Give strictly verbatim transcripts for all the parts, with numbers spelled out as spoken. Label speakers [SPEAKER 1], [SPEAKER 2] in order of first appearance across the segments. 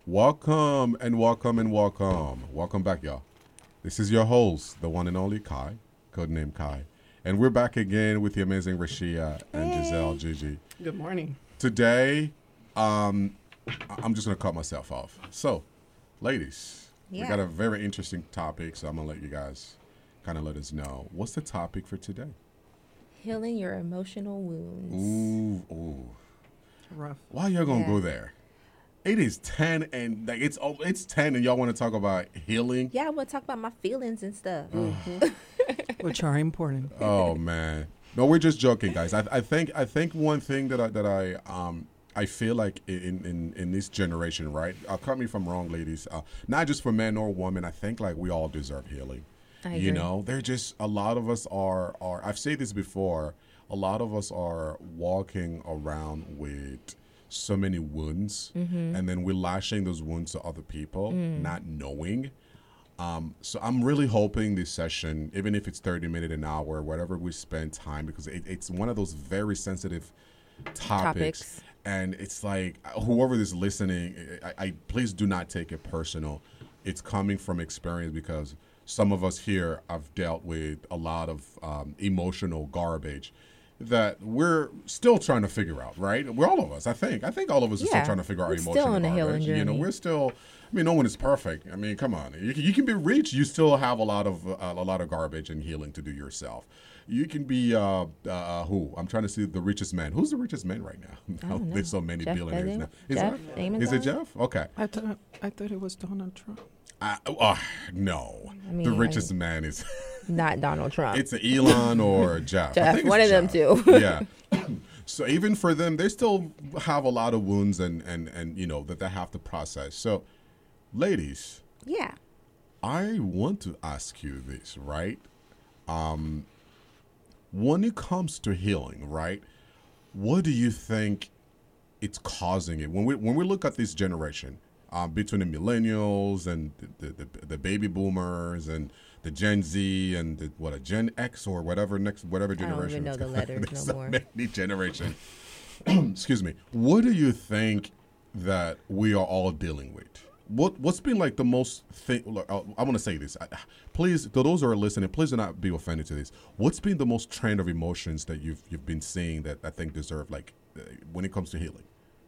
[SPEAKER 1] Welcome and welcome and welcome. Welcome back, y'all. This is your host, the one and only Kai, codename Kai. And we're back again with the amazing Rashia and
[SPEAKER 2] Hey.
[SPEAKER 1] Giselle Gigi.
[SPEAKER 3] Good morning.
[SPEAKER 1] Today, um, I- I'm just going to cut myself off. So, ladies, we
[SPEAKER 2] Yeah.
[SPEAKER 1] got a very interesting topic, so I'm going to let you guys kind of let us know. What's the topic for today?
[SPEAKER 2] Healing your emotional wounds.
[SPEAKER 1] Ooh, ooh.
[SPEAKER 3] Rough.
[SPEAKER 1] Why y'all going to
[SPEAKER 2] Yeah.
[SPEAKER 1] go there? It is ten and like it's oh, it's ten and y'all want to talk about healing?
[SPEAKER 2] Yeah, I want to talk about my feelings and stuff.
[SPEAKER 3] Which are important.
[SPEAKER 1] Oh man, no, we're just joking, guys. I, I think I think one thing that I that I um I feel like in in in this generation, right? Uh, cut me if I'm wrong, ladies. Uh, not just for men or women. I think like we all deserve healing.
[SPEAKER 2] I
[SPEAKER 1] You
[SPEAKER 2] agree.
[SPEAKER 1] know, they're just a lot of us are are. I've said this before. A lot of us are walking around with so many wounds,
[SPEAKER 2] Mm-hmm.
[SPEAKER 1] and then we're lashing those wounds to other people,
[SPEAKER 2] Mm.
[SPEAKER 1] not knowing. Um, so I'm really hoping this session, even if it's thirty minutes, an hour, whatever we spend time, because it, it's one of those very sensitive topics.
[SPEAKER 2] Topics.
[SPEAKER 1] And it's like whoever is listening, I, I please do not take it personal. It's coming from experience because some of us here have dealt with a lot of um, emotional garbage that we're still trying to figure out, right? We're all of us, I think. I think all of us are still
[SPEAKER 2] Yeah.
[SPEAKER 1] trying to figure out
[SPEAKER 2] We're
[SPEAKER 1] emotional
[SPEAKER 2] still on a healing
[SPEAKER 1] garbage. You know,
[SPEAKER 2] journey.
[SPEAKER 1] we're still. I mean, no one is perfect. I mean, come on. You can, you can be rich. You still have a lot of uh, a lot of garbage and healing to do yourself. You can be uh, uh, who? I'm trying to see the richest man. Who's the richest man right now?
[SPEAKER 2] I don't know.
[SPEAKER 1] There's so many
[SPEAKER 2] Jeff
[SPEAKER 1] billionaires
[SPEAKER 2] Bezos?
[SPEAKER 1] now. Is,
[SPEAKER 2] Jeff
[SPEAKER 1] that,
[SPEAKER 2] Amazon?
[SPEAKER 1] is it Jeff? Okay.
[SPEAKER 3] I thought I thought it was Donald Trump.
[SPEAKER 1] Uh, uh, no,
[SPEAKER 2] I mean,
[SPEAKER 1] the
[SPEAKER 2] I-
[SPEAKER 1] richest man is
[SPEAKER 2] Not Donald Trump.
[SPEAKER 1] it's Elon or Jeff. I
[SPEAKER 2] Jeff,
[SPEAKER 1] think it's
[SPEAKER 2] one of them
[SPEAKER 1] Jeff.
[SPEAKER 2] two.
[SPEAKER 1] Yeah. So even for them, they still have a lot of wounds and and and you know that they have to process. So, ladies,
[SPEAKER 2] yeah.
[SPEAKER 1] I want to ask you this, right? Um, when it comes to healing, right? What do you think it's causing it? When we when we look at this generation, um, between the millennials and the, the, the, the baby boomers and the Gen Z and the, what a Gen X or whatever next whatever
[SPEAKER 2] don't even
[SPEAKER 1] generation.
[SPEAKER 2] know
[SPEAKER 1] it's
[SPEAKER 2] the
[SPEAKER 1] gonna-
[SPEAKER 2] letters
[SPEAKER 1] there's
[SPEAKER 2] no
[SPEAKER 1] so
[SPEAKER 2] more.
[SPEAKER 1] many generation. Excuse me. What do you think that we are all dealing with? What what's been like the most thing? Look, I, I want to say this. I, please, to those who are listening, please do not be offended to this. What's been the most trend of emotions that you've you've been seeing that I think deserve like uh, when it comes to healing?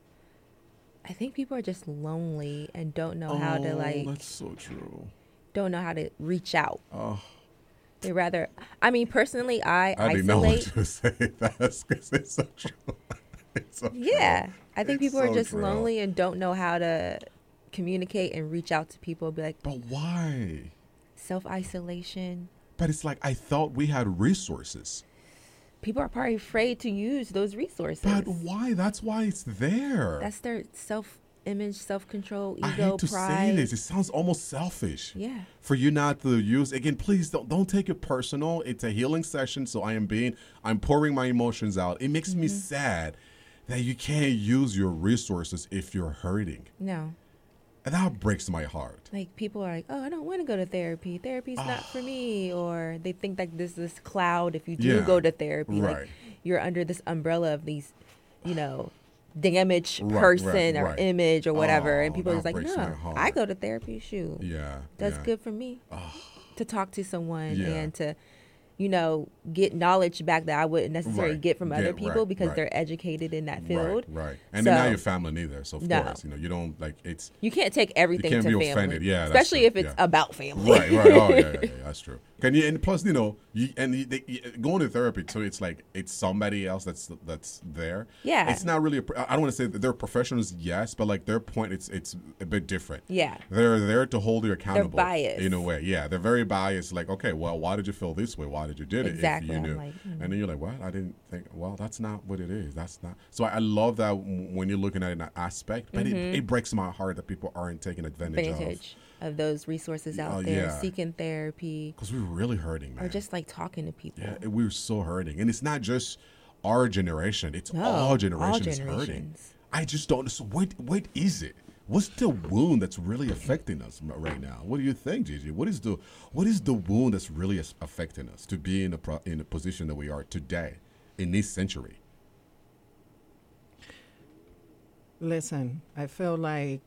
[SPEAKER 2] I think people are just lonely and don't know how to
[SPEAKER 1] Oh,
[SPEAKER 2] like
[SPEAKER 1] that's so true.
[SPEAKER 2] don't know how to reach out.
[SPEAKER 1] Oh,
[SPEAKER 2] They rather. I mean, personally, I,
[SPEAKER 1] I did not
[SPEAKER 2] isolate.
[SPEAKER 1] want to say that because it's so true. It's so
[SPEAKER 2] Yeah,
[SPEAKER 1] true.
[SPEAKER 2] I think
[SPEAKER 1] It's
[SPEAKER 2] people are
[SPEAKER 1] so
[SPEAKER 2] just
[SPEAKER 1] true.
[SPEAKER 2] lonely and don't know how to communicate and reach out to people. Be like
[SPEAKER 1] But why?
[SPEAKER 2] self isolation.
[SPEAKER 1] But it's like I thought we had resources.
[SPEAKER 2] People are probably afraid to use those resources.
[SPEAKER 1] But why? That's why it's there.
[SPEAKER 2] That's their self image, self control,
[SPEAKER 1] I
[SPEAKER 2] ego,
[SPEAKER 1] hate to
[SPEAKER 2] pride.
[SPEAKER 1] say this. It sounds almost selfish.
[SPEAKER 2] Yeah.
[SPEAKER 1] For you not to use again, please don't don't take it personal. It's a healing session, so I am being I'm pouring my emotions out. It makes me
[SPEAKER 2] Mm-hmm.
[SPEAKER 1] sad that you can't use your resources if you're hurting.
[SPEAKER 2] No.
[SPEAKER 1] And that breaks my heart.
[SPEAKER 2] Like people are like, oh, I don't want to go to therapy. Therapy's not for me. Or they think like this this cloud if you do
[SPEAKER 1] Yeah.
[SPEAKER 2] go to therapy.
[SPEAKER 1] Right.
[SPEAKER 2] Like you're under this umbrella of these, you know, damaged
[SPEAKER 1] Right, right,
[SPEAKER 2] person or
[SPEAKER 1] right.
[SPEAKER 2] image or whatever. and
[SPEAKER 1] Oh,
[SPEAKER 2] people are
[SPEAKER 1] that
[SPEAKER 2] just like,
[SPEAKER 1] breaks
[SPEAKER 2] no,
[SPEAKER 1] my heart.
[SPEAKER 2] I go to therapy. Shoot.
[SPEAKER 1] Yeah.
[SPEAKER 2] That's
[SPEAKER 1] yeah.
[SPEAKER 2] good for me to talk to someone
[SPEAKER 1] Yeah.
[SPEAKER 2] and to, you know, get knowledge back that I wouldn't necessarily
[SPEAKER 1] Right.
[SPEAKER 2] get from other
[SPEAKER 1] Get-
[SPEAKER 2] people
[SPEAKER 1] right,
[SPEAKER 2] because
[SPEAKER 1] right.
[SPEAKER 2] they're educated in that field.
[SPEAKER 1] Right, right. And they're not
[SPEAKER 2] So-
[SPEAKER 1] your family neither. So of
[SPEAKER 2] No.
[SPEAKER 1] course, you know, you don't like it's
[SPEAKER 2] You can't take everything
[SPEAKER 1] can't
[SPEAKER 2] to
[SPEAKER 1] be
[SPEAKER 2] family,
[SPEAKER 1] offended. Yeah, that's
[SPEAKER 2] especially
[SPEAKER 1] true.
[SPEAKER 2] if it's
[SPEAKER 1] Yeah.
[SPEAKER 2] about family.
[SPEAKER 1] right, right. Oh, yeah, yeah, yeah, that's true. Can you? And plus, you know, you and you, they, you, going to therapy too. It's like it's somebody else that's that's there.
[SPEAKER 2] Yeah.
[SPEAKER 1] It's not really. A, pro- I don't want to say that they're professionals, yes, but like their point, it's it's a bit different.
[SPEAKER 2] Yeah.
[SPEAKER 1] They're there to hold you accountable.
[SPEAKER 2] biased.
[SPEAKER 1] in a way. Yeah, they're very biased. Like, okay, well, why did you feel this way? Why did you did it?
[SPEAKER 2] Exactly.
[SPEAKER 1] If you
[SPEAKER 2] I'm
[SPEAKER 1] knew.
[SPEAKER 2] like, hmm.
[SPEAKER 1] And then you're like, what? I didn't think. Well, that's not what it is. That's not. So I, I love that w- when you're looking at it in that aspect, but it, it breaks my heart that people aren't taking advantage, of.
[SPEAKER 2] Advantage of those resources out
[SPEAKER 1] Oh,
[SPEAKER 2] there,
[SPEAKER 1] yeah.
[SPEAKER 2] seeking therapy
[SPEAKER 1] Because we're really hurting, man.
[SPEAKER 2] or just like talking to people.
[SPEAKER 1] Yeah, we're so hurting, and it's not just our generation; it's
[SPEAKER 2] No,
[SPEAKER 1] all
[SPEAKER 2] all
[SPEAKER 1] generations hurting.
[SPEAKER 2] generations.
[SPEAKER 1] I just don't. So what? What is it? What's the wound that's really affecting us m- right now? What do you think, Gigi? What is the what is the wound that's really as- affecting us to be in the pro- in the position that we are today in this century?
[SPEAKER 3] Listen, I feel like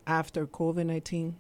[SPEAKER 3] after COVID nineteen.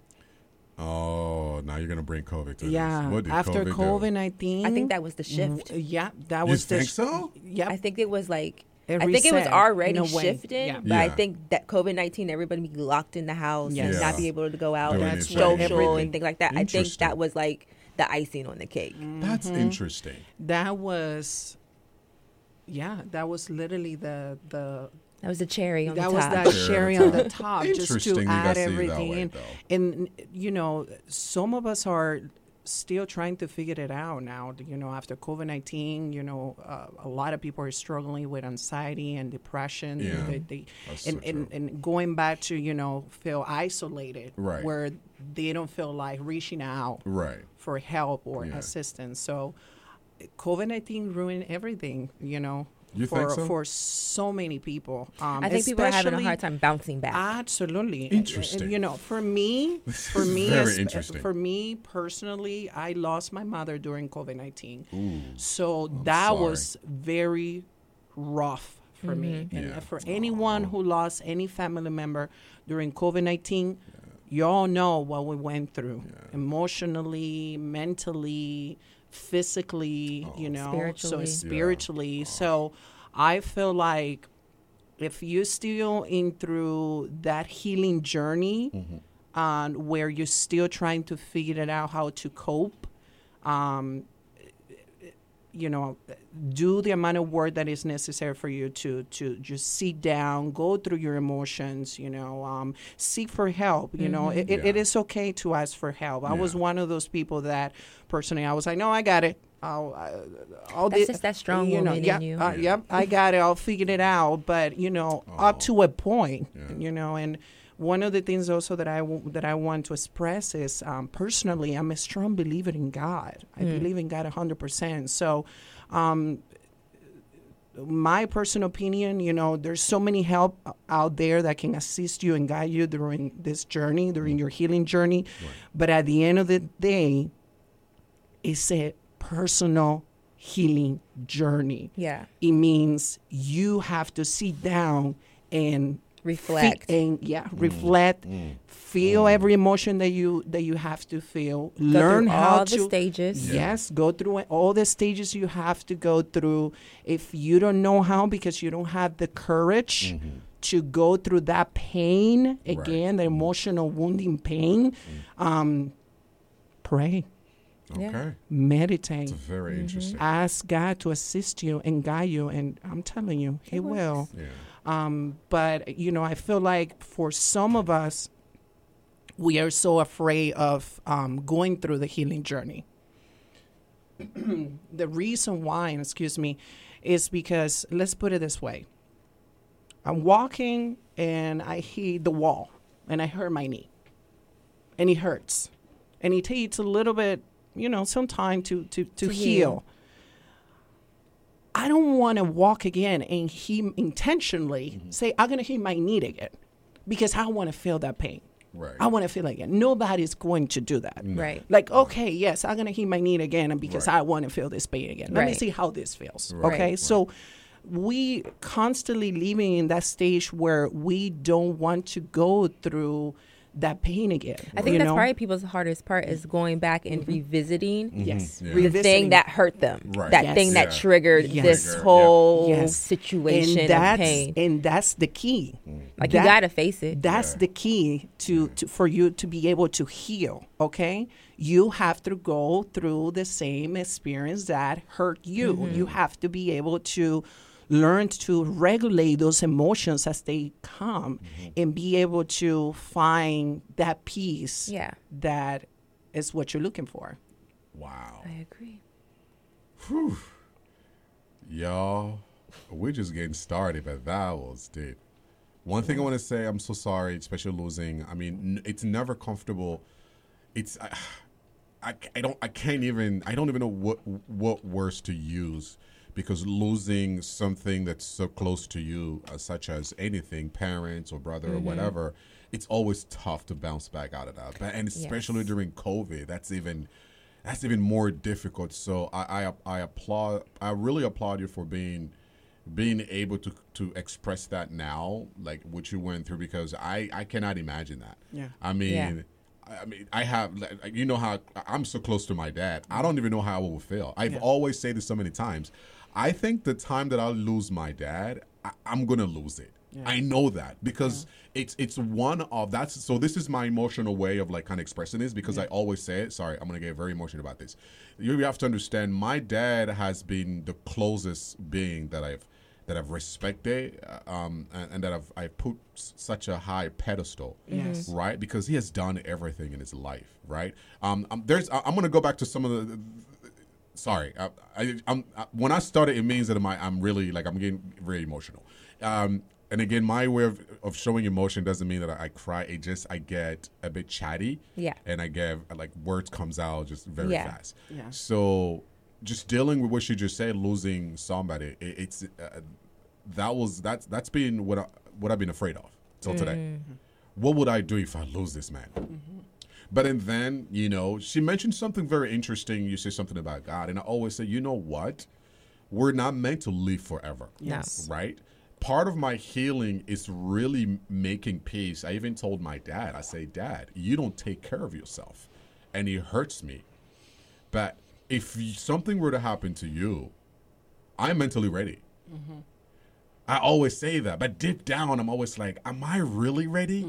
[SPEAKER 1] Oh, now you're gonna bring COVID to
[SPEAKER 3] Yeah,
[SPEAKER 1] this. What did
[SPEAKER 3] after
[SPEAKER 1] COVID,
[SPEAKER 3] COVID nineteen.
[SPEAKER 2] I think that was the shift.
[SPEAKER 3] Yeah, that
[SPEAKER 1] You
[SPEAKER 3] was the.
[SPEAKER 1] think
[SPEAKER 3] sh-
[SPEAKER 1] so?
[SPEAKER 3] Yep.
[SPEAKER 2] I think it was like
[SPEAKER 3] It
[SPEAKER 2] I think it was
[SPEAKER 3] reset
[SPEAKER 2] already
[SPEAKER 3] in a way.
[SPEAKER 2] shifting,
[SPEAKER 3] Yeah.
[SPEAKER 2] but I
[SPEAKER 1] Yeah.
[SPEAKER 2] think that COVID nineteen, everybody be locked in the house and
[SPEAKER 3] Yes.
[SPEAKER 2] not
[SPEAKER 1] Yeah.
[SPEAKER 2] be able to go out
[SPEAKER 1] Doing
[SPEAKER 2] and
[SPEAKER 1] That's
[SPEAKER 3] what
[SPEAKER 2] social
[SPEAKER 3] everything-
[SPEAKER 2] and things like that. I think
[SPEAKER 1] Interesting.
[SPEAKER 2] that was like the icing on the cake.
[SPEAKER 1] That's interesting.
[SPEAKER 3] That was. Yeah, that was literally the the.
[SPEAKER 2] That was the cherry on
[SPEAKER 3] That
[SPEAKER 2] the
[SPEAKER 3] was
[SPEAKER 2] top.
[SPEAKER 3] that
[SPEAKER 1] Cherry
[SPEAKER 3] cherry
[SPEAKER 1] on
[SPEAKER 3] on
[SPEAKER 1] the
[SPEAKER 3] the top, just
[SPEAKER 1] Interesting
[SPEAKER 3] to
[SPEAKER 1] you
[SPEAKER 3] add
[SPEAKER 1] guys see it that
[SPEAKER 3] everything
[SPEAKER 1] way,
[SPEAKER 3] in.
[SPEAKER 1] though.
[SPEAKER 3] And you know, some of us are still trying to figure it out now. You know, after COVID nineteen, you know, uh, a lot of people are struggling with anxiety and depression.
[SPEAKER 1] Yeah.
[SPEAKER 3] They, they,
[SPEAKER 1] That's
[SPEAKER 3] and,
[SPEAKER 1] so
[SPEAKER 3] and,
[SPEAKER 1] true.
[SPEAKER 3] and going back to, you know, feel isolated,
[SPEAKER 1] Right.
[SPEAKER 3] where they don't feel like reaching out
[SPEAKER 1] Right.
[SPEAKER 3] for help or
[SPEAKER 1] Yeah.
[SPEAKER 3] assistance. So COVID nineteen ruined everything, you know,
[SPEAKER 1] You
[SPEAKER 3] for,
[SPEAKER 1] think so?
[SPEAKER 3] for so many people. Um,
[SPEAKER 2] I think people are having a
[SPEAKER 3] especially-
[SPEAKER 2] hard time bouncing back.
[SPEAKER 3] Absolutely.
[SPEAKER 1] Interesting.
[SPEAKER 3] And, you know, for me, for me,
[SPEAKER 1] Very
[SPEAKER 3] as-
[SPEAKER 1] interesting.
[SPEAKER 3] for me personally, I lost my mother during COVID nineteen.
[SPEAKER 1] Ooh.
[SPEAKER 3] So that
[SPEAKER 1] sorry.
[SPEAKER 3] was very rough for me. And
[SPEAKER 1] Yeah.
[SPEAKER 3] for anyone who lost any family member during COVID nineteen, you all know what we went through emotionally, mentally, physically, you know,
[SPEAKER 2] Spiritually.
[SPEAKER 3] so
[SPEAKER 2] Yeah.
[SPEAKER 3] spiritually. So I feel like if you're still in through that healing journey, and where you're still trying to figure it out how to cope, um, you know, do the amount of work that is necessary for you to to just sit down, go through your emotions, you know, um, seek for help. You know, it, it, it
[SPEAKER 1] Yeah.
[SPEAKER 3] is okay to ask for help. I was
[SPEAKER 1] Yeah.
[SPEAKER 3] one of those people that personally, I was like, no, I got it. I'll, I, I'll
[SPEAKER 2] That's
[SPEAKER 3] di-
[SPEAKER 2] just that strong
[SPEAKER 3] you know,
[SPEAKER 2] woman in
[SPEAKER 3] yeah,
[SPEAKER 2] you.
[SPEAKER 3] uh, Yep, I got it. I'll figure it out. But you know, up to a point,
[SPEAKER 1] Yeah.
[SPEAKER 3] you know, and one of the things also that I w- that I want to express is um, personally, I'm a strong believer in God. I believe in God one hundred percent. So, um, my personal opinion, you know, there's so many help out there that can assist you and guide you during this journey, during your healing journey. But at the end of the day, it's a personal healing journey.
[SPEAKER 2] Yeah.
[SPEAKER 3] It means you have to sit down and
[SPEAKER 2] Reflect.
[SPEAKER 3] Fe- and yeah, reflect, feel every emotion that you that you have to feel. Learn
[SPEAKER 2] through
[SPEAKER 3] how
[SPEAKER 2] all
[SPEAKER 3] to
[SPEAKER 2] the stages.
[SPEAKER 3] Yes, go through all the stages you have to go through. If you don't know how because you don't have the courage to go through that pain again, the emotional wounding pain, um, pray,
[SPEAKER 2] Yeah.
[SPEAKER 1] Okay.
[SPEAKER 3] meditate.
[SPEAKER 1] It's very interesting.
[SPEAKER 3] Ask God to assist you and guide you, and I'm telling you, He will.
[SPEAKER 1] Yeah.
[SPEAKER 3] Um, but you know, I feel like for some of us, we are so afraid of um, going through the healing journey. The reason why, and excuse me, is because let's put it this way: I'm walking and I hit the wall, and I hurt my knee, and it hurts, and it takes a little bit, you know, some time to to to,
[SPEAKER 2] To
[SPEAKER 3] heal.
[SPEAKER 2] heal.
[SPEAKER 3] I don't want to walk again and he intentionally
[SPEAKER 1] Mm-hmm.
[SPEAKER 3] say, I'm going to hit my knee again because I want to feel that pain.
[SPEAKER 1] Right.
[SPEAKER 3] I want to feel it again. Nobody's going to do that.
[SPEAKER 2] Right.
[SPEAKER 3] Like, okay, yes, I'm going to hit my knee again and because
[SPEAKER 1] Right.
[SPEAKER 3] I want to feel this pain again. Let me
[SPEAKER 2] Right.
[SPEAKER 3] see how this feels.
[SPEAKER 1] Right.
[SPEAKER 3] Okay.
[SPEAKER 2] Right.
[SPEAKER 3] So we constantly living in that stage where we don't want to go through that pain again.
[SPEAKER 2] I think
[SPEAKER 3] you
[SPEAKER 2] that's
[SPEAKER 3] know?
[SPEAKER 2] probably people's hardest part is going back and revisiting
[SPEAKER 3] Yes.
[SPEAKER 1] Yeah.
[SPEAKER 2] the
[SPEAKER 3] Revisiting.
[SPEAKER 2] thing that hurt them.
[SPEAKER 1] Right.
[SPEAKER 2] That
[SPEAKER 3] Yes.
[SPEAKER 2] thing that
[SPEAKER 1] Yeah.
[SPEAKER 2] triggered
[SPEAKER 3] Yes.
[SPEAKER 2] this
[SPEAKER 1] Trigger, yeah.
[SPEAKER 2] whole
[SPEAKER 3] Yes.
[SPEAKER 2] situation
[SPEAKER 3] and
[SPEAKER 2] of
[SPEAKER 3] that's,
[SPEAKER 2] pain.
[SPEAKER 3] And that's the key.
[SPEAKER 2] Like
[SPEAKER 3] That-
[SPEAKER 2] you gotta face it.
[SPEAKER 3] That's
[SPEAKER 1] Yeah.
[SPEAKER 3] the key to, to for you to be able to heal. Okay, you have to go through the same experience that hurt you. You have to be able to learn to regulate those emotions as they come, and be able to find that peace.
[SPEAKER 2] Yeah.
[SPEAKER 3] that is what you're looking for.
[SPEAKER 1] Wow.
[SPEAKER 2] I agree.
[SPEAKER 1] Y'all, we're just getting started, but that was deep. One thing I want to say, I'm so sorry, especially losing. I mean, n- it's never comfortable. It's I, I, I don't I can't even I don't even know what what words to use because losing something that's so close to you, uh, such as anything, parents or brother or whatever, it's always tough to bounce back out of that. But and especially
[SPEAKER 2] Yes.
[SPEAKER 1] during COVID, that's even that's even more difficult. So I, I I applaud I really applaud you for being being able to to express that now, like what you went through, because I I cannot imagine that.
[SPEAKER 3] Yeah.
[SPEAKER 1] I mean.
[SPEAKER 2] Yeah.
[SPEAKER 1] I mean, I have, like, you know how I'm so close to my dad. I don't even know how I will feel. I've
[SPEAKER 3] Yeah.
[SPEAKER 1] always said this so many times. I think the time that I lose my dad, I, I'm gonna lose it.
[SPEAKER 3] Yeah.
[SPEAKER 1] I know that because it's it's one of that's. So this is my emotional way of like kind of expressing this because I always say it. Sorry, I'm gonna get very emotional about this. You have to understand, my dad has been the closest being that I've that I've respected, uh, um, and, and that I've I put s- such a high pedestal,
[SPEAKER 3] Yes.
[SPEAKER 1] right? Because he has done everything in his life, right? Um, um there's I- I'm gonna go back to some of the. the sorry, I, I, I'm I, when I started, it means that my I'm really like I'm getting very emotional. Um, and again, my way of, of showing emotion doesn't mean that I, I cry. It just I get a bit chatty,
[SPEAKER 2] Yeah.
[SPEAKER 1] and I get like words comes out just very
[SPEAKER 2] Yeah.
[SPEAKER 1] fast.
[SPEAKER 3] Yeah.
[SPEAKER 1] So just dealing with what you just said, losing somebody, it, it's uh, that was that's that's been what I, what I've been afraid of till today. What would I do if I lose this man? But and then you know, she mentioned something very interesting. You say something about God, and I always say, you know what? We're not meant to live forever.
[SPEAKER 3] Yes.
[SPEAKER 1] Right? Part of my healing is really making peace. I even told my dad, I say, Dad, you don't take care of yourself. And it hurts me. But if y- something were to happen to you, I'm mentally ready. I always say that. But deep down, I'm always like, am I really ready?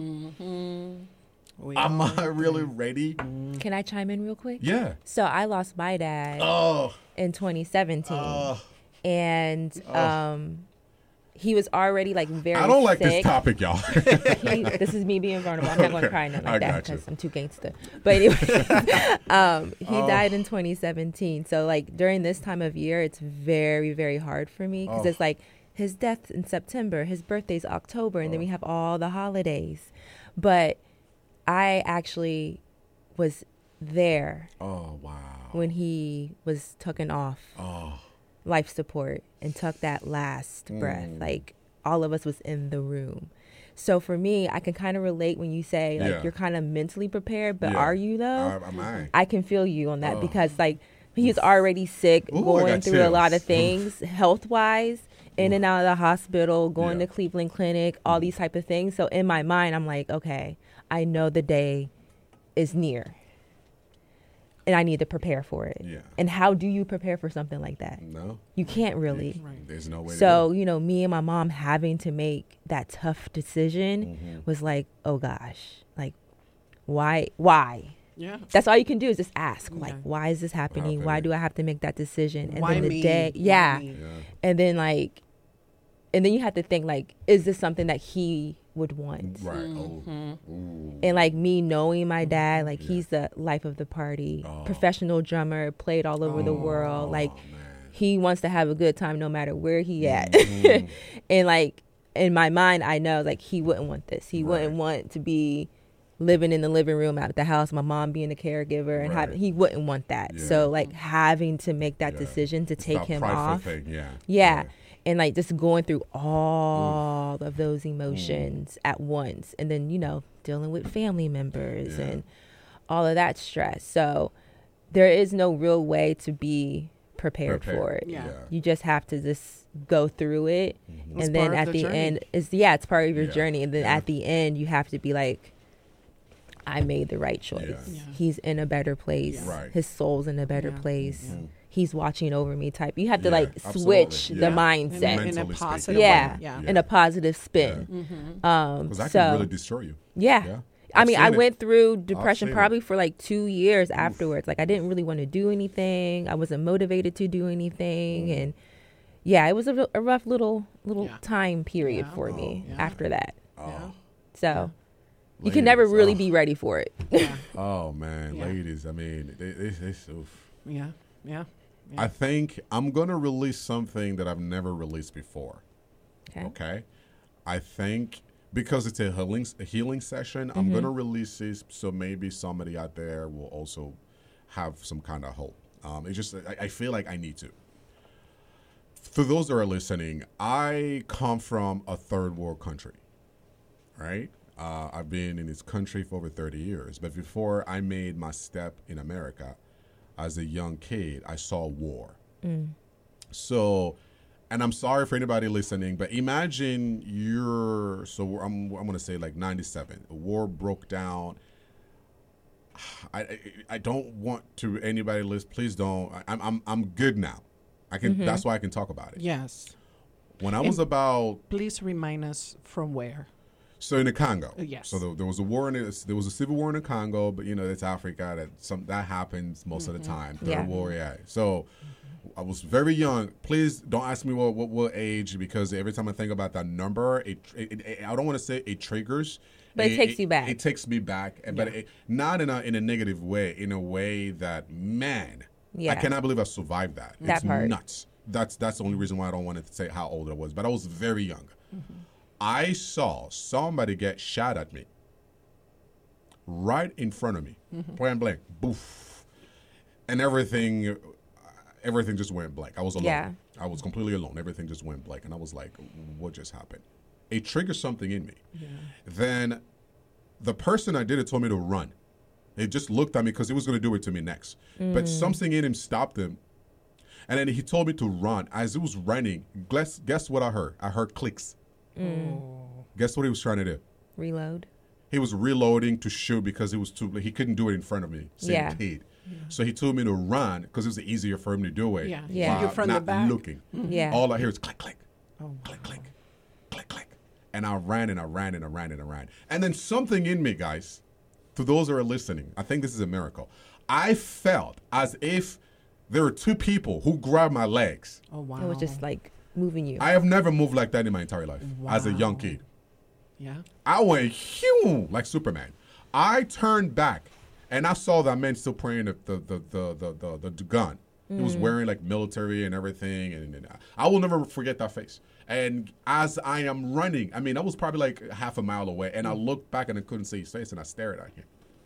[SPEAKER 3] We
[SPEAKER 1] Am
[SPEAKER 3] all-
[SPEAKER 1] I really ready?
[SPEAKER 2] Can I chime in real quick?
[SPEAKER 1] Yeah.
[SPEAKER 2] So I lost my dad
[SPEAKER 1] Oh.
[SPEAKER 2] in twenty seventeen,
[SPEAKER 1] Oh.
[SPEAKER 2] and um, he was already like very.
[SPEAKER 1] I don't like
[SPEAKER 2] sick.
[SPEAKER 1] this topic, y'all.
[SPEAKER 2] He, this is me being vulnerable. I'm not going to cry nothing
[SPEAKER 1] I
[SPEAKER 2] like that
[SPEAKER 1] got you.
[SPEAKER 2] because I'm too gangster. But anyway, um, he
[SPEAKER 1] Oh.
[SPEAKER 2] died in twenty seventeen. So like during this time of year, it's very very hard for me because
[SPEAKER 1] Oh.
[SPEAKER 2] it's like his death in September, his birthday's October, and then we have all the holidays. But I actually was there
[SPEAKER 1] Oh, wow.
[SPEAKER 2] when he was taken off
[SPEAKER 1] Oh.
[SPEAKER 2] life support and took that last breath.
[SPEAKER 1] Mm.
[SPEAKER 2] Like all of us was in the room. So for me, I can kind of relate when you say like
[SPEAKER 1] Yeah.
[SPEAKER 2] you're kind of mentally prepared, but
[SPEAKER 1] Yeah.
[SPEAKER 2] are you though?
[SPEAKER 1] Uh, am I?
[SPEAKER 2] I can feel you on that
[SPEAKER 1] Oh.
[SPEAKER 2] because like he's already sick,
[SPEAKER 1] Ooh, I
[SPEAKER 2] going
[SPEAKER 1] got
[SPEAKER 2] through a lot
[SPEAKER 1] chills.
[SPEAKER 2] of things health wise, in and out of the hospital, going
[SPEAKER 1] Yeah.
[SPEAKER 2] to Cleveland Clinic, all these type of things. So in my mind, I'm like, okay, I know the day is near. And I need to prepare for it.
[SPEAKER 1] Yeah.
[SPEAKER 2] And how do you prepare for something like that?
[SPEAKER 1] No.
[SPEAKER 2] You can't really.
[SPEAKER 3] Right.
[SPEAKER 1] There's no way
[SPEAKER 2] So,
[SPEAKER 1] to
[SPEAKER 2] you know, me and my mom having to make that tough decision
[SPEAKER 1] Mm-hmm.
[SPEAKER 2] was like, oh gosh, like, why? Why?
[SPEAKER 3] Yeah.
[SPEAKER 2] That's all you can do is just ask, like,
[SPEAKER 3] Okay.
[SPEAKER 2] why is this happening? Why
[SPEAKER 1] happening?
[SPEAKER 2] do I have to make that decision? And
[SPEAKER 3] Why
[SPEAKER 2] then the
[SPEAKER 3] me?
[SPEAKER 2] day,
[SPEAKER 3] Why
[SPEAKER 2] yeah.
[SPEAKER 3] me?
[SPEAKER 1] Yeah.
[SPEAKER 2] And then like, and then you have to think like, is this something that he would want?
[SPEAKER 1] Right.
[SPEAKER 3] Mm-hmm.
[SPEAKER 1] Oh. Ooh.
[SPEAKER 2] And like me knowing my dad, like
[SPEAKER 1] Yeah.
[SPEAKER 2] he's the life of the party,
[SPEAKER 1] Oh.
[SPEAKER 2] professional drummer, played all over the world. Like
[SPEAKER 1] Oh, man.
[SPEAKER 2] he wants to have a good time no matter where he at.
[SPEAKER 1] Mhm.
[SPEAKER 2] And like in my mind, I know like he wouldn't want this. He wouldn't
[SPEAKER 1] Right.
[SPEAKER 2] want to be living in the living room at the house, my mom being the caregiver, and
[SPEAKER 1] Right.
[SPEAKER 2] having he wouldn't want that.
[SPEAKER 1] Yeah.
[SPEAKER 2] So like having to make that
[SPEAKER 1] Yeah.
[SPEAKER 2] decision to
[SPEAKER 1] It's
[SPEAKER 2] take
[SPEAKER 1] that
[SPEAKER 2] him
[SPEAKER 1] prideful
[SPEAKER 2] off.
[SPEAKER 1] Thing. Yeah.
[SPEAKER 2] Yeah. And like just going through all of those emotions at once. And then, you know, dealing with family members
[SPEAKER 1] Yeah.
[SPEAKER 2] and all of that stress. So there is no real way to be prepared,
[SPEAKER 1] Prepared.
[SPEAKER 2] for it.
[SPEAKER 3] Yeah.
[SPEAKER 2] You just have to just go through it.
[SPEAKER 1] Mhm.
[SPEAKER 3] It's
[SPEAKER 2] And then
[SPEAKER 3] part of
[SPEAKER 2] at
[SPEAKER 3] the
[SPEAKER 2] the,
[SPEAKER 3] journey.
[SPEAKER 2] end, it's yeah, it's part of your
[SPEAKER 1] Yeah.
[SPEAKER 2] journey. And then
[SPEAKER 1] Yeah.
[SPEAKER 2] at the end, you have to be like, I made the right choice.
[SPEAKER 1] Yeah.
[SPEAKER 3] Yeah.
[SPEAKER 2] He's in a better place.
[SPEAKER 3] Yeah.
[SPEAKER 1] Right.
[SPEAKER 2] His soul's in a better
[SPEAKER 3] Yeah.
[SPEAKER 2] place.
[SPEAKER 1] Mhm.
[SPEAKER 2] He's watching over me type. You have to
[SPEAKER 1] Yeah,
[SPEAKER 2] like
[SPEAKER 1] absolutely.
[SPEAKER 2] switch
[SPEAKER 1] Yeah.
[SPEAKER 2] the
[SPEAKER 3] In,
[SPEAKER 2] mindset.
[SPEAKER 3] a- in a
[SPEAKER 1] Mentally speaking.
[SPEAKER 3] positive
[SPEAKER 2] Yeah.
[SPEAKER 3] way. Yeah.
[SPEAKER 2] In a positive spin.
[SPEAKER 3] Mm-hmm.
[SPEAKER 2] Um,
[SPEAKER 1] Because that
[SPEAKER 2] so
[SPEAKER 1] can really destroy you.
[SPEAKER 2] yeah.
[SPEAKER 1] Yeah.
[SPEAKER 2] I
[SPEAKER 1] I've
[SPEAKER 2] mean, I
[SPEAKER 1] seen it.
[SPEAKER 2] went through depression
[SPEAKER 1] seen it.
[SPEAKER 2] probably for like two years afterwards. Like I didn't really want to do anything. I wasn't motivated to do anything,
[SPEAKER 1] Mm.
[SPEAKER 2] and yeah, it was a, r- a rough little little
[SPEAKER 3] Yeah.
[SPEAKER 2] time period
[SPEAKER 3] Yeah.
[SPEAKER 2] for me
[SPEAKER 3] Oh, yeah.
[SPEAKER 2] after that.
[SPEAKER 1] Oh.
[SPEAKER 2] So you can never
[SPEAKER 1] Ladies,
[SPEAKER 2] really
[SPEAKER 1] oh.
[SPEAKER 2] be ready for it.
[SPEAKER 3] Yeah.
[SPEAKER 1] Oh man,
[SPEAKER 3] Yeah.
[SPEAKER 1] ladies. I mean, it, it's, it's oof.
[SPEAKER 3] Yeah. Yeah.
[SPEAKER 1] I think I'm gonna release something that I've never released before.
[SPEAKER 2] Okay.
[SPEAKER 1] Okay. I think because it's a healing a healing session, I'm gonna release this so maybe somebody out there will also have some kind of hope. Um, it's just I, I feel like I need to. For those that are listening, I come from a third world country, right? Uh, I've been in this country for over thirty years, but before I made my step in America, as a young kid, I saw war. So and I'm sorry for anybody listening, but imagine you're, so I'm, I'm going to say like ninety-seven. A war broke down. I, I I don't want to anybody list. Please don't. I, I'm I'm I'm good now. I can.
[SPEAKER 2] Mm-hmm.
[SPEAKER 1] That's why I can talk about it.
[SPEAKER 3] Yes.
[SPEAKER 1] When I
[SPEAKER 3] And
[SPEAKER 1] was about
[SPEAKER 3] Please remind us from where.
[SPEAKER 1] so in the Congo.
[SPEAKER 3] Uh, yes.
[SPEAKER 1] So there, there was a war in the, there was a civil war in the Congo, but you know it's Africa. That some that happens most of the time. Third
[SPEAKER 2] Yeah.
[SPEAKER 1] war, yeah. So I was very young. Please don't ask me what what, what age, because every time I think about that number, it, it, it I don't want to say it triggers.
[SPEAKER 2] But it takes you back.
[SPEAKER 1] It takes me back, and but it, not in a in a negative way. In a way that, man,
[SPEAKER 2] Yeah.
[SPEAKER 1] I cannot believe I survived that.
[SPEAKER 2] That
[SPEAKER 1] It's
[SPEAKER 2] part.
[SPEAKER 1] nuts. That's that's the only reason why I don't want to say how old I was. But I was very young.
[SPEAKER 2] Mm-hmm.
[SPEAKER 1] I saw somebody get shot at me right in front of me,
[SPEAKER 2] Mm-hmm.
[SPEAKER 1] point blank, boof, and everything, everything just went blank. I was alone.
[SPEAKER 2] Yeah.
[SPEAKER 1] I was completely alone. Everything just went blank, and I was like, "What just happened?" It triggered something in me. Then, the person I did it told me to run. He just looked at me because he was going to do it to me next. But something in him stopped him. And then he told me to run. As he was running, guess, guess what I heard? I heard clicks. Guess what he was trying to do?
[SPEAKER 2] Reload.
[SPEAKER 1] He was reloading to shoot because he was too. He couldn't do it in front of me. Same
[SPEAKER 2] Yeah.
[SPEAKER 1] kid. So he told me to run because it was easier for him to do it.
[SPEAKER 3] Yeah.
[SPEAKER 2] Yeah.
[SPEAKER 1] while
[SPEAKER 3] You're from the
[SPEAKER 1] not
[SPEAKER 3] back.
[SPEAKER 1] looking.
[SPEAKER 2] Yeah.
[SPEAKER 1] All I hear is click, click,
[SPEAKER 3] Oh,
[SPEAKER 1] click, click, click, click. And I ran and I ran and I ran and I ran. And then something in me, guys, to those who are listening, I think this is a miracle. I felt as if there were two people who grabbed my legs.
[SPEAKER 3] oh wow.
[SPEAKER 2] It was just like moving you.
[SPEAKER 1] I have never moved like that in my entire life as a young
[SPEAKER 3] Wow.
[SPEAKER 1] kid.
[SPEAKER 3] Yeah.
[SPEAKER 1] I went hew like Superman. I turned back and I saw that man still praying the the the the the, the, the gun. He was wearing like military and everything, and, and I will never forget that face. And as I am running, I mean, I was probably like half a mile away, and I looked back and I couldn't see his face, and I stared at him.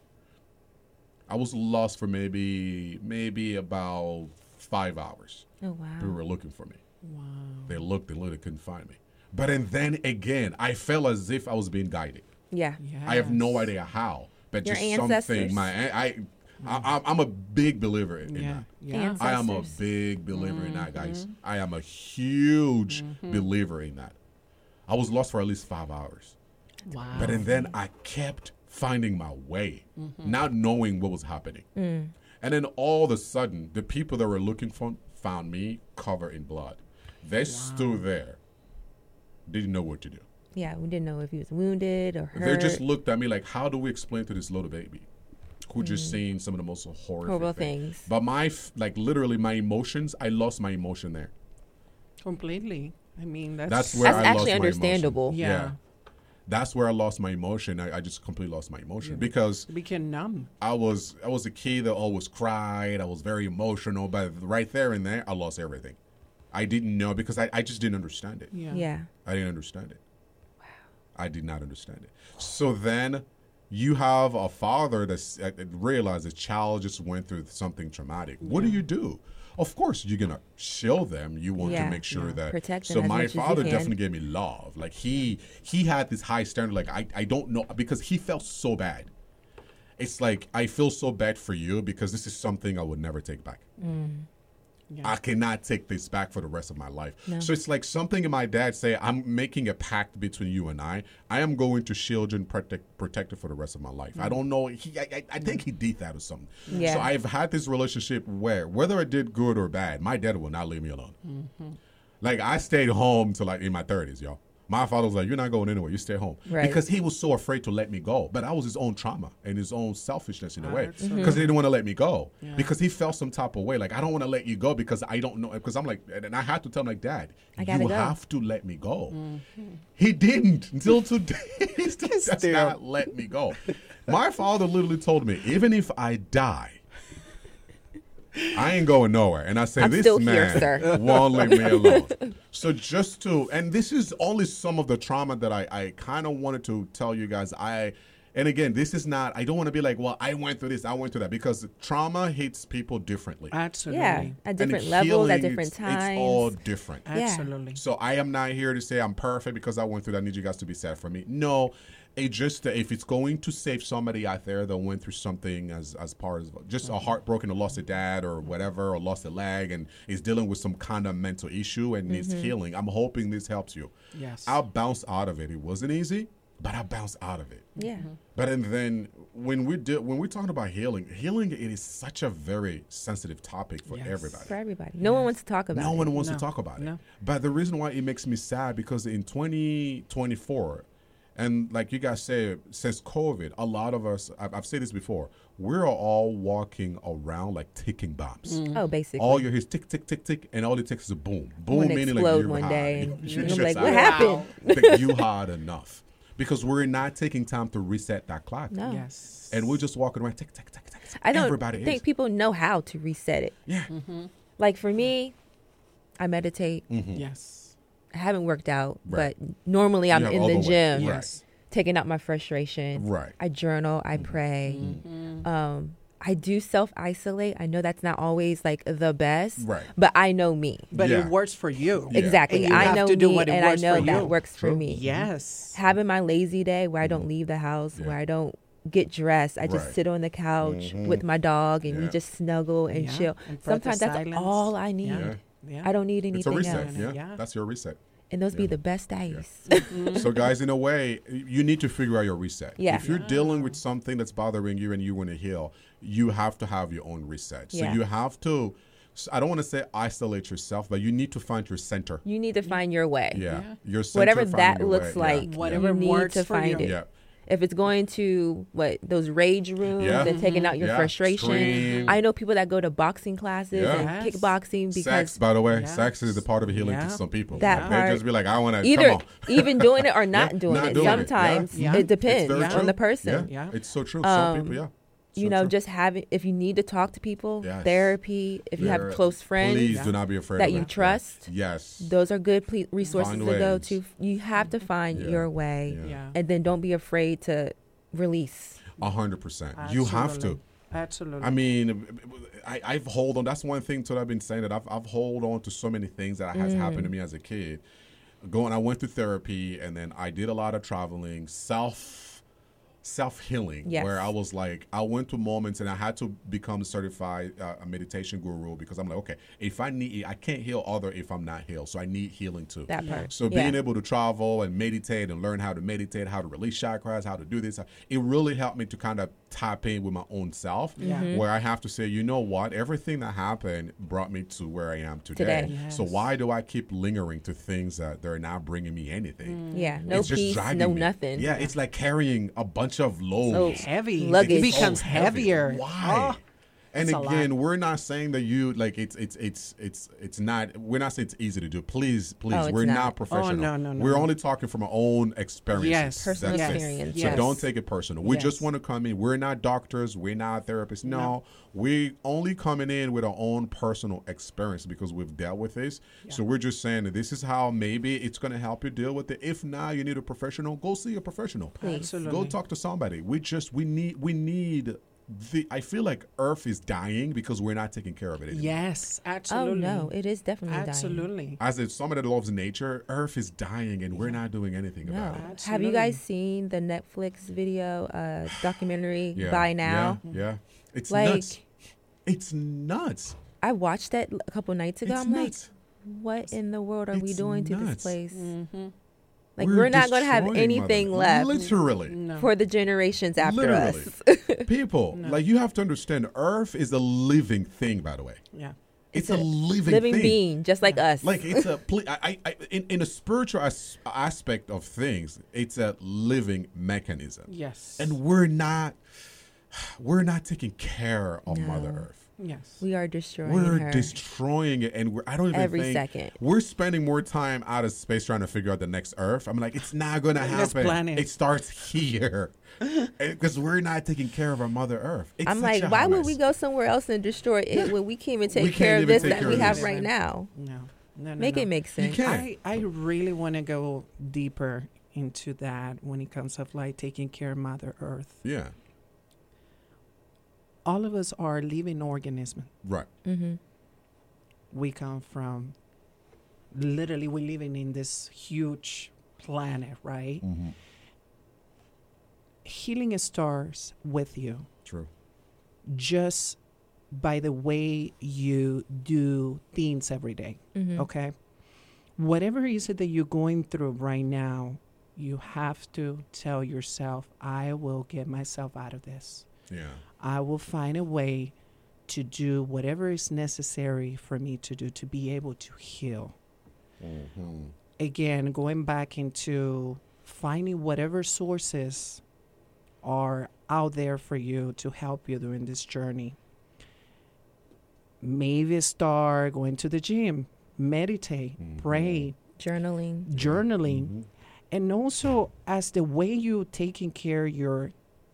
[SPEAKER 1] I was lost for maybe maybe about five hours.
[SPEAKER 2] Oh wow.
[SPEAKER 1] People were looking for me.
[SPEAKER 3] Wow.
[SPEAKER 1] They looked and looked, they couldn't find me. But and then again, I felt as if I was being guided.
[SPEAKER 2] Yeah.
[SPEAKER 1] I have no
[SPEAKER 3] Yes.
[SPEAKER 1] idea how, but
[SPEAKER 2] Your
[SPEAKER 1] just
[SPEAKER 2] ancestors.
[SPEAKER 1] something. My I, I, I I'm a big believer in
[SPEAKER 3] Yeah.
[SPEAKER 1] that.
[SPEAKER 3] Yeah.
[SPEAKER 2] Ants-
[SPEAKER 1] I am a
[SPEAKER 2] Ancestors.
[SPEAKER 1] big believer in that, guys. I am a huge believer in that. I was lost for at least five hours,
[SPEAKER 3] Wow.
[SPEAKER 1] but and then I kept finding my way, not knowing what was happening. And then all of a sudden, the people that were looking for found me covered in blood. They stood there, didn't know what to do.
[SPEAKER 2] Yeah. We didn't know if he was wounded or hurt.
[SPEAKER 1] They just looked at me like, how do we explain to this little baby who just seen some of the most horrific
[SPEAKER 2] Horrible
[SPEAKER 1] things?
[SPEAKER 2] things.
[SPEAKER 1] But my, f- like literally my emotions, I lost my emotion there.
[SPEAKER 3] Completely. I mean, that's
[SPEAKER 1] That's where
[SPEAKER 2] That's
[SPEAKER 1] I
[SPEAKER 2] actually
[SPEAKER 1] lost my
[SPEAKER 2] understandable.
[SPEAKER 1] emotion.
[SPEAKER 3] Yeah.
[SPEAKER 1] That's where I lost my emotion. I, I just completely lost my emotion because
[SPEAKER 3] you became numb.
[SPEAKER 1] I was I was a kid that always cried. I was very emotional, but right there and there, I lost everything. I didn't know because I, I just didn't understand it.
[SPEAKER 3] Yeah.
[SPEAKER 2] Yeah.
[SPEAKER 1] I didn't understand it. Wow. I did not understand it. So then you have a father that's uh, realized the child just went through something traumatic. What do you do? Of course, you're gonna shield them. You want
[SPEAKER 2] Yeah.
[SPEAKER 1] to make sure
[SPEAKER 3] Yeah.
[SPEAKER 1] that.
[SPEAKER 2] Protect them
[SPEAKER 1] so
[SPEAKER 2] as
[SPEAKER 1] my
[SPEAKER 2] much as you
[SPEAKER 1] father
[SPEAKER 2] can.
[SPEAKER 1] definitely gave me love. Like he he had this high standard. Like I I don't know because he felt so bad. It's like I feel so bad for you because this is something I would never take back.
[SPEAKER 3] Yeah.
[SPEAKER 1] I cannot take this back for the rest of my life.
[SPEAKER 2] No.
[SPEAKER 1] So it's like something in my dad say, I'm making a pact between you and I. I am going to shield you and protect, protect it for the rest of my life. I don't know. He, I, I- I think he did that or something.
[SPEAKER 2] Yeah.
[SPEAKER 1] So I've had this relationship where, whether I did good or bad, my dad will not leave me alone. Like I stayed home till like in my thirties, y'all. My father was like, "You're not going anywhere. You stay home,"
[SPEAKER 2] Right.
[SPEAKER 1] because he was so afraid to let me go. But that was his own trauma and his own selfishness in a way,
[SPEAKER 3] Absolutely.
[SPEAKER 1] because he didn't want to let me go
[SPEAKER 3] Yeah.
[SPEAKER 1] because he felt some type of way. Like I don't want to let you go because I don't know. Because I'm like, and I had to tell him like, "Dad,
[SPEAKER 2] I gotta
[SPEAKER 1] you
[SPEAKER 2] go."
[SPEAKER 1] have to let me go." He didn't until today. He still does
[SPEAKER 3] Still.
[SPEAKER 1] not let me go. My father literally told me, even if I die, I ain't going nowhere. And I say,
[SPEAKER 2] I'm
[SPEAKER 1] this
[SPEAKER 2] still here,
[SPEAKER 1] man
[SPEAKER 2] sir.
[SPEAKER 1] won't leave me alone. So just to, and this is only some of the trauma that I, I kind of wanted to tell you guys. I, and again, this is not, I don't want to be like, well, I went through this, I went through that, because trauma hits people differently.
[SPEAKER 3] Absolutely.
[SPEAKER 2] Yeah. At
[SPEAKER 1] And
[SPEAKER 2] different levels,
[SPEAKER 1] healing,
[SPEAKER 2] at different
[SPEAKER 1] it's,
[SPEAKER 2] times.
[SPEAKER 1] It's all different.
[SPEAKER 2] Yeah.
[SPEAKER 3] Absolutely.
[SPEAKER 1] So I am not here to say I'm perfect because I went through that. I need you guys to be sad for me. No, it just if it's going to save somebody out there that went through something as as part of just a heartbroken or lost a dad or whatever or lost a leg and is dealing with some kind of mental issue and needs healing, I'm hoping this helps you.
[SPEAKER 3] Yes.
[SPEAKER 1] I'll bounce out of it. It wasn't easy, but I bounced out of it.
[SPEAKER 2] Yeah.
[SPEAKER 1] But and then when we do when we're talking about healing, healing it is such a very sensitive topic for
[SPEAKER 3] Yes.
[SPEAKER 1] everybody.
[SPEAKER 2] For everybody. No one wants to talk about
[SPEAKER 1] No
[SPEAKER 2] it.
[SPEAKER 1] one wants
[SPEAKER 3] No.
[SPEAKER 1] to talk about it.
[SPEAKER 3] No.
[SPEAKER 1] But the reason why it makes me sad because in twenty twenty-four, and like you guys said, since COVID, a lot of us, I've, I've said this before, we're all walking around like ticking bombs.
[SPEAKER 2] Oh, basically.
[SPEAKER 1] All you hear is tick, tick, tick, tick, and all it takes is a boom. Boom
[SPEAKER 2] One
[SPEAKER 1] meaning like
[SPEAKER 2] explode
[SPEAKER 1] you're
[SPEAKER 2] one
[SPEAKER 1] hot.
[SPEAKER 2] day and
[SPEAKER 1] You're
[SPEAKER 2] I'm
[SPEAKER 1] just
[SPEAKER 2] like,
[SPEAKER 1] out.
[SPEAKER 2] what happened?
[SPEAKER 1] Like, you hard enough. Because we're not taking time to reset that clock.
[SPEAKER 2] No.
[SPEAKER 3] Yes.
[SPEAKER 1] And we're just walking around, tick, tick, tick, tick, tick.
[SPEAKER 2] I don't
[SPEAKER 1] Everybody
[SPEAKER 2] think
[SPEAKER 1] is.
[SPEAKER 2] people know how to reset it.
[SPEAKER 1] Yeah.
[SPEAKER 2] Like for me, I meditate.
[SPEAKER 3] Yes.
[SPEAKER 2] I haven't worked out,
[SPEAKER 1] Right.
[SPEAKER 2] but normally I'm
[SPEAKER 1] You have
[SPEAKER 2] in
[SPEAKER 1] all
[SPEAKER 2] the
[SPEAKER 1] the way.
[SPEAKER 2] gym,
[SPEAKER 1] Right.
[SPEAKER 3] Yes.
[SPEAKER 2] taking out my frustration.
[SPEAKER 1] Right.
[SPEAKER 2] I journal, I pray. Um, I do self isolate. I know that's not always like the best,
[SPEAKER 1] Right.
[SPEAKER 2] but I know me.
[SPEAKER 3] But
[SPEAKER 1] Yeah.
[SPEAKER 3] it works for you.
[SPEAKER 1] Yeah.
[SPEAKER 2] Exactly.
[SPEAKER 3] And you
[SPEAKER 2] I
[SPEAKER 3] have
[SPEAKER 2] know
[SPEAKER 3] to do
[SPEAKER 2] me,
[SPEAKER 3] what it
[SPEAKER 2] and I
[SPEAKER 3] works
[SPEAKER 2] know
[SPEAKER 3] for
[SPEAKER 2] that
[SPEAKER 3] you.
[SPEAKER 2] works for
[SPEAKER 1] True.
[SPEAKER 2] me.
[SPEAKER 3] Yes.
[SPEAKER 2] Having my lazy day where I don't leave the house,
[SPEAKER 1] Yeah.
[SPEAKER 2] where I don't get dressed. I just
[SPEAKER 1] Right.
[SPEAKER 2] sit on the couch with my dog and we
[SPEAKER 1] Yeah.
[SPEAKER 2] just snuggle and
[SPEAKER 3] Yeah.
[SPEAKER 2] chill.
[SPEAKER 3] And practice
[SPEAKER 2] Sometimes that's
[SPEAKER 3] silence.
[SPEAKER 2] all I need.
[SPEAKER 3] Yeah.
[SPEAKER 1] Yeah.
[SPEAKER 3] Yeah.
[SPEAKER 2] I don't need
[SPEAKER 1] It's a
[SPEAKER 2] anything
[SPEAKER 1] reset.
[SPEAKER 2] else.
[SPEAKER 1] Yeah.
[SPEAKER 3] Yeah.
[SPEAKER 1] That's your reset.
[SPEAKER 2] And those be
[SPEAKER 1] Yeah.
[SPEAKER 2] the best days.
[SPEAKER 1] So, guys, in a way, you need to figure out your reset.
[SPEAKER 2] Yeah.
[SPEAKER 1] If you're dealing with something that's bothering you and you want to heal, you have to have your own reset. So
[SPEAKER 2] Yeah.
[SPEAKER 1] you have to, I don't want to say isolate yourself, but you need to find your center.
[SPEAKER 2] You need to find your way.
[SPEAKER 1] Yeah.
[SPEAKER 3] Yeah.
[SPEAKER 1] Your center.
[SPEAKER 2] Whatever
[SPEAKER 1] finding
[SPEAKER 2] that
[SPEAKER 1] your
[SPEAKER 2] looks
[SPEAKER 1] way. Yeah.
[SPEAKER 2] like,
[SPEAKER 3] Whatever
[SPEAKER 2] you need
[SPEAKER 3] works
[SPEAKER 2] to
[SPEAKER 3] for
[SPEAKER 2] find
[SPEAKER 3] you.
[SPEAKER 2] it.
[SPEAKER 1] Yeah.
[SPEAKER 2] If it's going to what those rage rooms
[SPEAKER 1] Yeah.
[SPEAKER 2] and taking out your
[SPEAKER 1] Yeah.
[SPEAKER 2] frustration,
[SPEAKER 1] Scream.
[SPEAKER 2] I know people that go to boxing classes
[SPEAKER 1] Yeah.
[SPEAKER 2] and
[SPEAKER 3] Yes.
[SPEAKER 2] kickboxing because
[SPEAKER 1] Sex, by the way,
[SPEAKER 3] Yes.
[SPEAKER 1] sex is the part of healing
[SPEAKER 3] Yeah.
[SPEAKER 1] to some people.
[SPEAKER 2] That
[SPEAKER 1] Like,
[SPEAKER 2] part-
[SPEAKER 1] they just be like, I want to,
[SPEAKER 2] either
[SPEAKER 1] come on.
[SPEAKER 2] even doing it or not
[SPEAKER 1] Yeah,
[SPEAKER 2] doing
[SPEAKER 1] not
[SPEAKER 2] it.
[SPEAKER 1] doing it.
[SPEAKER 2] Sometimes
[SPEAKER 3] Yeah.
[SPEAKER 2] it
[SPEAKER 1] It's
[SPEAKER 2] depends
[SPEAKER 1] very
[SPEAKER 2] on
[SPEAKER 1] true.
[SPEAKER 2] the person.
[SPEAKER 1] Yeah.
[SPEAKER 3] Yeah.
[SPEAKER 1] It's so true.
[SPEAKER 2] Um,
[SPEAKER 1] Some people, yeah.
[SPEAKER 2] You
[SPEAKER 1] So
[SPEAKER 2] know,
[SPEAKER 1] true.
[SPEAKER 2] just having if you need to talk to people,
[SPEAKER 1] Yes.
[SPEAKER 2] therapy. If you have
[SPEAKER 1] There-
[SPEAKER 2] close friends
[SPEAKER 1] Please
[SPEAKER 3] Yeah.
[SPEAKER 1] do not be afraid
[SPEAKER 2] that
[SPEAKER 1] of
[SPEAKER 2] you
[SPEAKER 1] that.
[SPEAKER 2] trust,
[SPEAKER 1] Yes.
[SPEAKER 2] those are good ple- resources
[SPEAKER 1] Find
[SPEAKER 2] to go
[SPEAKER 1] ways.
[SPEAKER 2] to. You have to find
[SPEAKER 1] Yeah.
[SPEAKER 2] your way,
[SPEAKER 1] Yeah.
[SPEAKER 3] Yeah.
[SPEAKER 2] and then don't be afraid to release.
[SPEAKER 1] A hundred percent. You have to.
[SPEAKER 3] Absolutely. Absolutely.
[SPEAKER 1] I mean, I, I've hold on. That's one thing too that I've been saying that I've I've hold on to so many things that has happened to me as a kid. Going, I went through therapy, and then I did a lot of traveling, self self healing,
[SPEAKER 2] Yes.
[SPEAKER 1] where I was like, I went to moments, and I had to become certified uh, a meditation guru because I'm like, okay, if I need, I can't heal other if I'm not healed, so I need healing too.
[SPEAKER 2] That part.
[SPEAKER 1] So
[SPEAKER 2] Yeah.
[SPEAKER 1] being able to travel and meditate and learn how to meditate, how to release chakras, how to do this, it really helped me to kind of tap in with my own self,
[SPEAKER 2] Mm-hmm.
[SPEAKER 1] where I have to say, you know what, everything that happened brought me to where I am today.
[SPEAKER 2] Today.
[SPEAKER 1] So
[SPEAKER 3] Yes.
[SPEAKER 1] why do I keep lingering to things that they're not bringing me anything?
[SPEAKER 2] Yeah, no
[SPEAKER 1] It's just
[SPEAKER 2] peace,
[SPEAKER 1] dragging
[SPEAKER 2] no
[SPEAKER 1] me.
[SPEAKER 2] nothing.
[SPEAKER 1] Yeah, it's like carrying a bunch of loads.
[SPEAKER 3] heavy.
[SPEAKER 2] Luggage.
[SPEAKER 3] It becomes
[SPEAKER 1] So heavy.
[SPEAKER 3] heavier.
[SPEAKER 1] Why?
[SPEAKER 3] Oh,
[SPEAKER 1] and
[SPEAKER 3] it's a lot.
[SPEAKER 1] again, we're not saying that you like it's it's it's it's it's not. We're not saying it's easy to do. Please, please,
[SPEAKER 2] Oh, it's
[SPEAKER 1] we're not,
[SPEAKER 2] not.
[SPEAKER 1] professional.
[SPEAKER 3] Oh, no, no, no,
[SPEAKER 1] We're
[SPEAKER 3] no.
[SPEAKER 1] only talking from our own experiences.
[SPEAKER 3] Yes.
[SPEAKER 2] Personal
[SPEAKER 1] That's it.
[SPEAKER 2] experience.
[SPEAKER 1] So
[SPEAKER 3] Yes.
[SPEAKER 1] don't take it personal. We just
[SPEAKER 3] Yes.
[SPEAKER 1] want to come in. We're not doctors. We're not therapists. No,
[SPEAKER 3] No.
[SPEAKER 1] we only coming in with our own personal experience because we've dealt with this. So we're just saying that this is how maybe it's going to help you deal with it. If not, you need a professional. Go see a professional.
[SPEAKER 2] Please.
[SPEAKER 3] Absolutely.
[SPEAKER 1] Go talk to somebody. We just we need we need the. I feel like Earth is dying because we're not taking care of it anymore.
[SPEAKER 3] Yes,
[SPEAKER 2] Oh
[SPEAKER 3] absolutely.
[SPEAKER 2] no, it is definitely dying.
[SPEAKER 3] Absolutely.
[SPEAKER 1] As if somebody that loves nature, Earth is dying and we're not doing anything
[SPEAKER 2] No.
[SPEAKER 1] about it.
[SPEAKER 2] Have you
[SPEAKER 3] Absolutely.
[SPEAKER 2] guys seen the Netflix video uh, documentary
[SPEAKER 1] Yeah.
[SPEAKER 2] By Now?
[SPEAKER 1] Yeah. yeah. It's
[SPEAKER 2] Like-
[SPEAKER 1] nuts. It's nuts.
[SPEAKER 2] I watched that a couple nights ago.
[SPEAKER 1] It's
[SPEAKER 2] I'm
[SPEAKER 1] nuts.
[SPEAKER 2] like, what in the world are we
[SPEAKER 1] It's
[SPEAKER 2] doing to this
[SPEAKER 1] nuts.
[SPEAKER 2] place?
[SPEAKER 3] Mm-hmm.
[SPEAKER 2] Like we're, not going to have
[SPEAKER 1] destroying
[SPEAKER 2] anything
[SPEAKER 1] Mother-
[SPEAKER 2] left
[SPEAKER 1] Literally.
[SPEAKER 3] No.
[SPEAKER 2] for the generations after
[SPEAKER 1] Literally.
[SPEAKER 2] us.
[SPEAKER 1] People, like you have to understand, Earth is a living thing, by the way.
[SPEAKER 3] Yeah.
[SPEAKER 1] It's,
[SPEAKER 2] It's
[SPEAKER 1] a,
[SPEAKER 2] a
[SPEAKER 1] living
[SPEAKER 2] Living
[SPEAKER 1] thing.
[SPEAKER 2] being, just like us.
[SPEAKER 1] Like it's a ple- I, I, in, in a spiritual as- aspect of things, it's a living mechanism.
[SPEAKER 3] Yes.
[SPEAKER 1] And we're not we're not taking care of
[SPEAKER 2] No.
[SPEAKER 1] Mother Earth.
[SPEAKER 3] yes.
[SPEAKER 2] we are destroying
[SPEAKER 1] We're
[SPEAKER 2] her.
[SPEAKER 1] destroying it, and we're I don't even
[SPEAKER 2] Every
[SPEAKER 1] think
[SPEAKER 2] second.
[SPEAKER 1] we're spending more time out of space trying to figure out the next Earth. I'm like, it's not gonna
[SPEAKER 3] Let's
[SPEAKER 1] happen.
[SPEAKER 3] plan it.
[SPEAKER 1] It starts here because we're not taking care of our Mother Earth. It's
[SPEAKER 2] I'm
[SPEAKER 1] such
[SPEAKER 2] like,
[SPEAKER 1] a
[SPEAKER 2] why
[SPEAKER 1] hot
[SPEAKER 2] would
[SPEAKER 1] mess.
[SPEAKER 2] we go somewhere else and destroy it when we can't even take
[SPEAKER 1] We
[SPEAKER 2] care
[SPEAKER 1] can't
[SPEAKER 2] of
[SPEAKER 1] even
[SPEAKER 2] this
[SPEAKER 1] take
[SPEAKER 2] that
[SPEAKER 1] care
[SPEAKER 2] we
[SPEAKER 1] of
[SPEAKER 2] have
[SPEAKER 1] this.
[SPEAKER 2] right now?
[SPEAKER 3] No. No, no,
[SPEAKER 2] Make
[SPEAKER 3] no.
[SPEAKER 2] it make sense.
[SPEAKER 1] can't.
[SPEAKER 3] I, I really want to go deeper into that when it comes of like taking care of Mother Earth.
[SPEAKER 1] Yeah,
[SPEAKER 3] All of us are living organisms.
[SPEAKER 1] right.
[SPEAKER 2] Mm-hmm.
[SPEAKER 3] We come from literally we're living in this huge planet, right?
[SPEAKER 1] Mm-hmm.
[SPEAKER 3] healing starts with you.
[SPEAKER 1] True.
[SPEAKER 3] Just by the way you do things every day.
[SPEAKER 2] Mhm.
[SPEAKER 3] Okay. Whatever is it that you're going through right now, you have to tell yourself, I will get myself out of this.
[SPEAKER 1] Yeah.
[SPEAKER 3] I will find a way to do whatever is necessary for me to do to be able to heal.
[SPEAKER 1] Mm-hmm.
[SPEAKER 3] Again, going back into finding whatever sources are out there for you to help you during this journey. Maybe start going to the gym, meditate,
[SPEAKER 1] Mhm.
[SPEAKER 3] pray,
[SPEAKER 2] Journaling.
[SPEAKER 3] journaling.
[SPEAKER 1] Mhm.
[SPEAKER 3] And also, as the way you taking care of your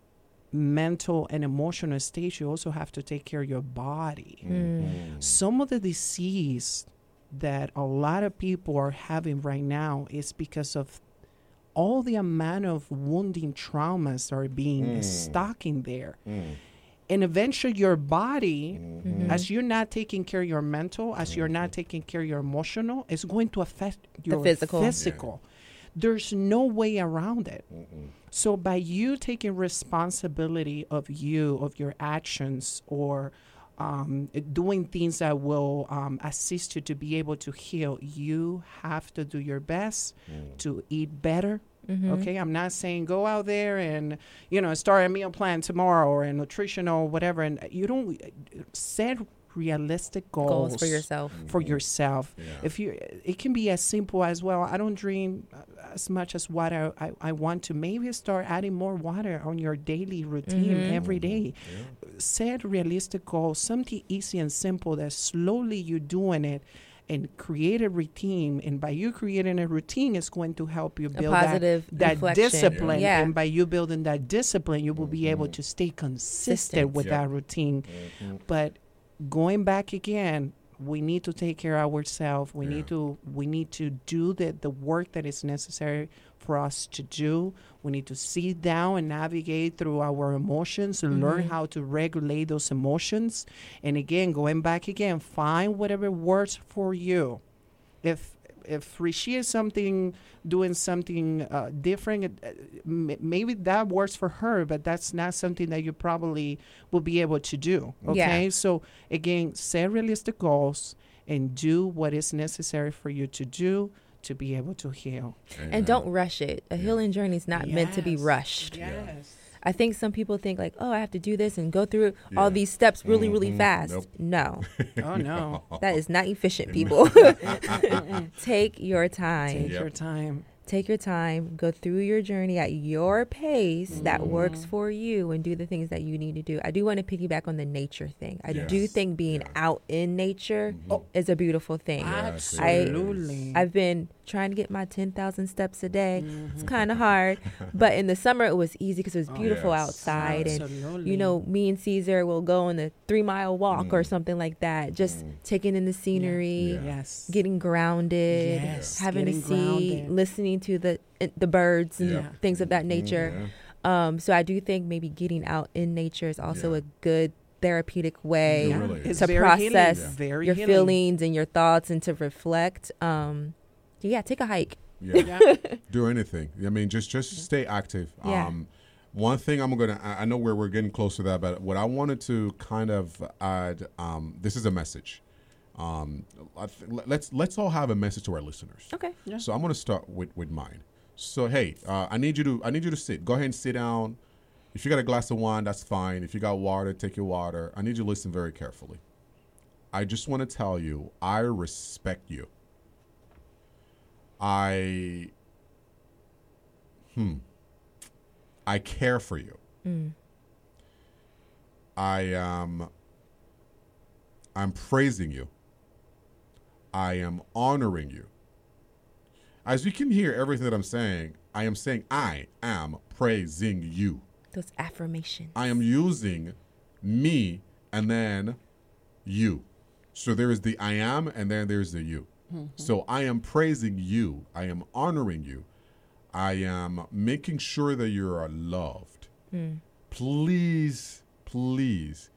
[SPEAKER 3] mental and emotional state, you also have to take care of your body.
[SPEAKER 1] Mhm.
[SPEAKER 3] Some of the disease that a lot of people are having right now is because of all the amount of wounding traumas are being
[SPEAKER 1] Mm.
[SPEAKER 3] stuck in there.
[SPEAKER 1] Mm.
[SPEAKER 3] And eventually your body,
[SPEAKER 1] Mhm.
[SPEAKER 3] as you're not taking care of your mental, as you're not taking care of your emotional, is going to affect your
[SPEAKER 2] physical.
[SPEAKER 3] physical. There's no way around it.
[SPEAKER 1] Mm-mm.
[SPEAKER 3] So by you taking responsibility of you, of your actions, or um, doing things that will um, assist you to be able to heal, you have to do your best to eat better.
[SPEAKER 2] Mhm.
[SPEAKER 3] Okay, I'm not saying go out there and, you know, start a meal plan tomorrow or a nutritional whatever, and you don't set realistic goals,
[SPEAKER 2] Goals for yourself.
[SPEAKER 3] for yourself.
[SPEAKER 1] Yeah.
[SPEAKER 3] If you, it can be as simple as, well, I don't drink uh, as much as what I, I, I want to. Maybe start adding more water on your daily routine
[SPEAKER 2] Mhm.
[SPEAKER 3] every day.
[SPEAKER 1] Yeah.
[SPEAKER 3] Set realistic goals, something easy and simple that slowly you're doing it, and create a routine. And by you creating a routine, it's going to help you
[SPEAKER 2] A
[SPEAKER 3] build that,
[SPEAKER 2] positive
[SPEAKER 3] that
[SPEAKER 2] reflection.
[SPEAKER 3] discipline.
[SPEAKER 2] Yeah.
[SPEAKER 3] And by you building that discipline, you will be able
[SPEAKER 1] Mhm.
[SPEAKER 3] to stay consistent
[SPEAKER 2] Consistent.
[SPEAKER 3] with
[SPEAKER 1] Yeah.
[SPEAKER 3] that routine.
[SPEAKER 1] Mhm.
[SPEAKER 3] But going back again, we need to take care of ourselves. We
[SPEAKER 1] Yeah.
[SPEAKER 3] need to we need to do the, the work that is necessary for us to do. We need to sit down and navigate through our emotions and learn
[SPEAKER 2] Mhm.
[SPEAKER 3] how to regulate those emotions. And again, going back again, find whatever works for you. If if Rishi is something doing something uh, different, uh, m- maybe that works for her, but that's not something that you probably will be able to do. Okay,
[SPEAKER 2] Yeah.
[SPEAKER 3] so again, set realistic goals and do what is necessary for you to do to be able to heal.
[SPEAKER 2] And don't rush it. A healing journey is not meant to be
[SPEAKER 3] Yes.
[SPEAKER 2] rushed.
[SPEAKER 3] Yes.
[SPEAKER 2] I think some people think like, oh, I have to do this and go through all
[SPEAKER 1] Yeah.
[SPEAKER 2] these steps really, really
[SPEAKER 1] Mhm.
[SPEAKER 2] fast.
[SPEAKER 1] Nope.
[SPEAKER 2] No,
[SPEAKER 3] Oh no.
[SPEAKER 2] that is not efficient, people. Take your time.
[SPEAKER 3] Take
[SPEAKER 1] Yep.
[SPEAKER 3] your time.
[SPEAKER 2] Take your time. Go through your journey at your pace that
[SPEAKER 3] Mm-hmm.
[SPEAKER 2] works for you and do the things that you need to do. I do want to piggyback on the nature thing. I do
[SPEAKER 1] Yes.
[SPEAKER 2] think being
[SPEAKER 1] Yeah.
[SPEAKER 2] out in nature
[SPEAKER 1] Mhm.
[SPEAKER 2] is a beautiful thing.
[SPEAKER 1] Yes, it
[SPEAKER 3] Absolutely.
[SPEAKER 2] I've been trying to get my ten thousand steps a day.
[SPEAKER 3] Mm-hmm.
[SPEAKER 2] It's kind of hard, but in the summer it was easy because it was
[SPEAKER 3] Oh,
[SPEAKER 2] beautiful
[SPEAKER 1] yes.
[SPEAKER 2] outside, and
[SPEAKER 3] Absolutely.
[SPEAKER 2] you know, me and Caesar will go on a three mile walk or something like that, just
[SPEAKER 1] Mm.
[SPEAKER 2] taking in the scenery,
[SPEAKER 1] Yeah.
[SPEAKER 3] Yes.
[SPEAKER 2] getting grounded,
[SPEAKER 3] Yes,
[SPEAKER 2] having
[SPEAKER 3] getting
[SPEAKER 2] a seat,
[SPEAKER 3] grounded.
[SPEAKER 2] listening to the the birds and
[SPEAKER 1] Yeah.
[SPEAKER 2] things of that nature.
[SPEAKER 1] Yeah.
[SPEAKER 2] Um, so I do think maybe getting out in nature is also
[SPEAKER 1] Yeah.
[SPEAKER 2] a good therapeutic way
[SPEAKER 1] It really
[SPEAKER 3] It's
[SPEAKER 2] to
[SPEAKER 3] very
[SPEAKER 2] process
[SPEAKER 3] healing. Very
[SPEAKER 2] your
[SPEAKER 3] healing.
[SPEAKER 2] feelings and your thoughts and to reflect. Um, yeah, take a hike.
[SPEAKER 1] Yeah.
[SPEAKER 3] Yeah.
[SPEAKER 1] Do anything. I mean, just just stay active.
[SPEAKER 2] Yeah.
[SPEAKER 1] Um, one thing I'm gonna. I I know where we're getting close to that, but what I wanted to kind of add. Um, this is a message. Um, I th- let's let's all have a message to our listeners.
[SPEAKER 2] Okay.
[SPEAKER 3] Yeah.
[SPEAKER 1] So I'm gonna start with with mine. So hey, uh, I need you to I need you to sit. Go ahead and sit down. If you got a glass of wine, that's fine. If you got water, take your water. I need you to listen very carefully. I just want to tell you, I respect you. I hmm. I care for you.
[SPEAKER 2] Mm.
[SPEAKER 1] I am I'm praising you. I am honoring you. As you can hear everything that I'm saying, I am saying I am praising you.
[SPEAKER 2] Those affirmations.
[SPEAKER 1] I am using me and then you. So there is the I am and then there's the you. So I am praising you. I am honoring you. I am making sure that you are loved.
[SPEAKER 2] Mm.
[SPEAKER 1] Please, please,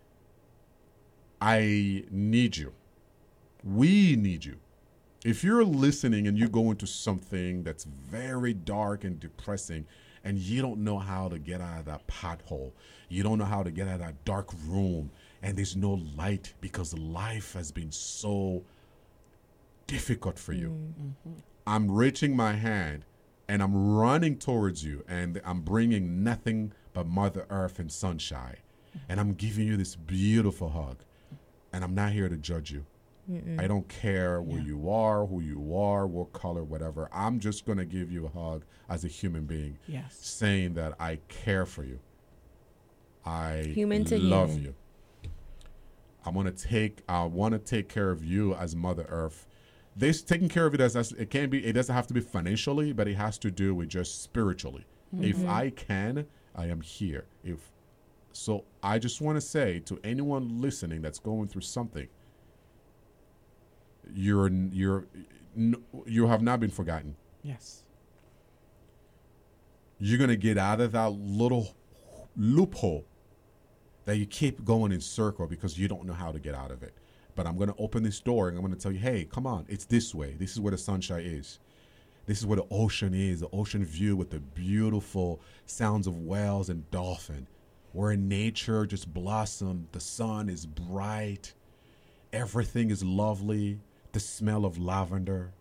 [SPEAKER 1] I need you. We need you. If you're listening and you go into something that's very dark and depressing and you don't know how to get out of that pothole. You don't know how to get out of that dark room, and there's no light because life has been so difficult for you.
[SPEAKER 3] Mm-hmm.
[SPEAKER 1] I'm reaching my hand and I'm running towards you, and I'm bringing nothing but Mother Earth and sunshine. And I'm giving you this beautiful hug. And I'm not here to judge you. Mm-mm. I don't care where
[SPEAKER 3] Yeah.
[SPEAKER 1] you are, who you are, what color, whatever. I'm just going to give you a hug as a human being,
[SPEAKER 3] Yes.
[SPEAKER 1] saying that I care for you. I
[SPEAKER 2] Human to
[SPEAKER 1] love
[SPEAKER 2] human.
[SPEAKER 1] you. I want to take I want to take care of you as Mother Earth. This taking care of it as, as it can be. It doesn't have to be financially, but it has to do with just spiritually.
[SPEAKER 3] Mm-hmm.
[SPEAKER 1] If I can, I am here. If so, I just want to say to anyone listening that's going through something, you're you're you have not been forgotten.
[SPEAKER 3] Yes.
[SPEAKER 1] You're gonna get out of that little loophole that you keep going in circle because you don't know how to get out of it. But I'm going to open this door and I'm going to tell you, hey, come on, it's this way. This is where the sunshine is. This is where the ocean is, the ocean view with the beautiful sounds of whales and dolphin, where nature just blossomed. The sun is bright. Everything is lovely. The smell of lavender,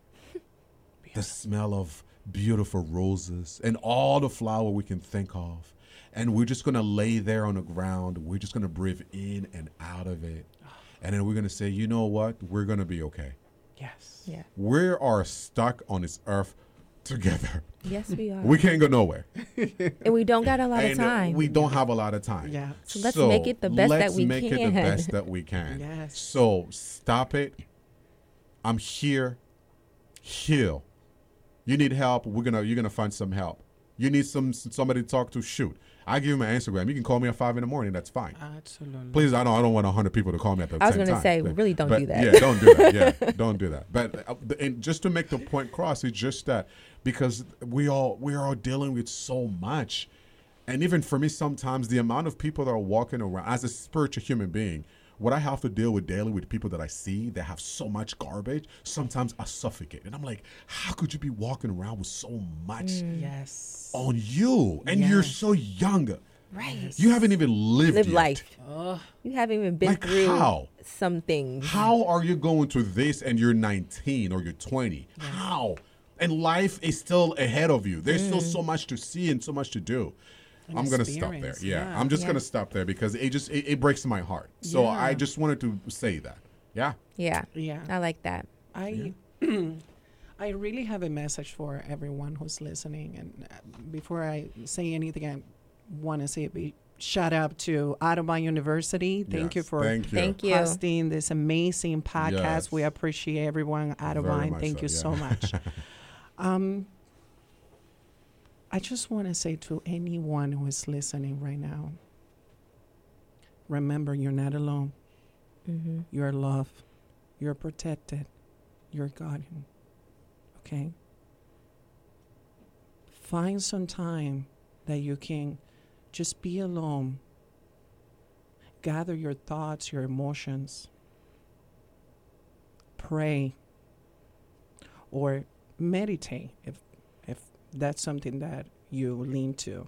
[SPEAKER 1] the smell of beautiful roses, and all the flower we can think of. And we're just going to lay there on the ground. We're just going to breathe in and out of it. And then we're going to say, you know what? We're going to be okay.
[SPEAKER 3] Yes.
[SPEAKER 2] Yeah.
[SPEAKER 1] We are stuck on this earth together.
[SPEAKER 2] Yes, we are.
[SPEAKER 1] We can't go nowhere.
[SPEAKER 2] And we don't got a lot of
[SPEAKER 1] And, uh,
[SPEAKER 2] time.
[SPEAKER 1] We don't have a lot of time.
[SPEAKER 3] Yeah.
[SPEAKER 2] So let's make it the best that
[SPEAKER 1] let's
[SPEAKER 2] we
[SPEAKER 1] make it the
[SPEAKER 2] can.
[SPEAKER 1] best that we can.
[SPEAKER 3] Yes.
[SPEAKER 1] So stop it. I'm here. Heal. You need help. We're gonna. You're gonna find some help. You need some somebody to talk to. Shoot. I give you my Instagram. You can call me at five in the morning. That's fine.
[SPEAKER 3] Absolutely.
[SPEAKER 1] Please, I don't. I don't want a hundred people to call me at the
[SPEAKER 2] I was
[SPEAKER 1] same
[SPEAKER 2] gonna
[SPEAKER 1] time.
[SPEAKER 2] say,
[SPEAKER 1] But-
[SPEAKER 2] really don't
[SPEAKER 1] but
[SPEAKER 2] do that.
[SPEAKER 1] Yeah, don't do that. Yeah, don't do that. But uh, the- and just to make the point cross, it's just that because we all we are all dealing with so much, and even for me, sometimes the amount of people that are walking around as a spiritual human being, what I have to deal with daily with people that I see that have so much garbage, sometimes I suffocate, and I'm like, how could you be walking around with so much
[SPEAKER 3] Yes.
[SPEAKER 1] on you, and you're
[SPEAKER 3] Yes.
[SPEAKER 1] so young?
[SPEAKER 2] Right.
[SPEAKER 1] You haven't even lived
[SPEAKER 2] Live
[SPEAKER 1] yet.
[SPEAKER 2] life.
[SPEAKER 3] Oh,
[SPEAKER 2] You haven't even been
[SPEAKER 1] Like
[SPEAKER 2] through
[SPEAKER 1] how?
[SPEAKER 2] some things.
[SPEAKER 1] How are you going through this and you're nineteen or you're twenty? How? And life is still ahead of you. There's still so much to see and so much to do.
[SPEAKER 3] An
[SPEAKER 1] I'm gonna stop there.
[SPEAKER 3] experience,
[SPEAKER 1] Yeah,
[SPEAKER 3] yeah.
[SPEAKER 1] I'm just
[SPEAKER 2] Yeah.
[SPEAKER 1] gonna stop there because it just it, it breaks my heart. So
[SPEAKER 3] Yeah.
[SPEAKER 1] I just wanted to say that. Yeah.
[SPEAKER 2] Yeah.
[SPEAKER 3] yeah.
[SPEAKER 2] I like that.
[SPEAKER 3] I I really have a message for everyone who's listening. And uh, before I say anything, I want to say a big shout out to Audubon University. Thank you
[SPEAKER 1] Yes,
[SPEAKER 3] for
[SPEAKER 1] thank you.
[SPEAKER 2] Thank you.
[SPEAKER 3] hosting this amazing podcast.
[SPEAKER 1] Yes.
[SPEAKER 3] We appreciate everyone at
[SPEAKER 1] Very
[SPEAKER 3] Audubon.
[SPEAKER 1] much
[SPEAKER 3] Thank
[SPEAKER 1] so,
[SPEAKER 3] you
[SPEAKER 1] yeah.
[SPEAKER 3] so much. um, I just want to say to anyone who is listening right now, remember you're not alone.
[SPEAKER 2] Mm-hmm.
[SPEAKER 3] You're loved. You're protected. You're guardian. Okay? Find some time that you can just be alone. Gather your thoughts, your emotions. Pray. Or meditate if if that's something that you lean to.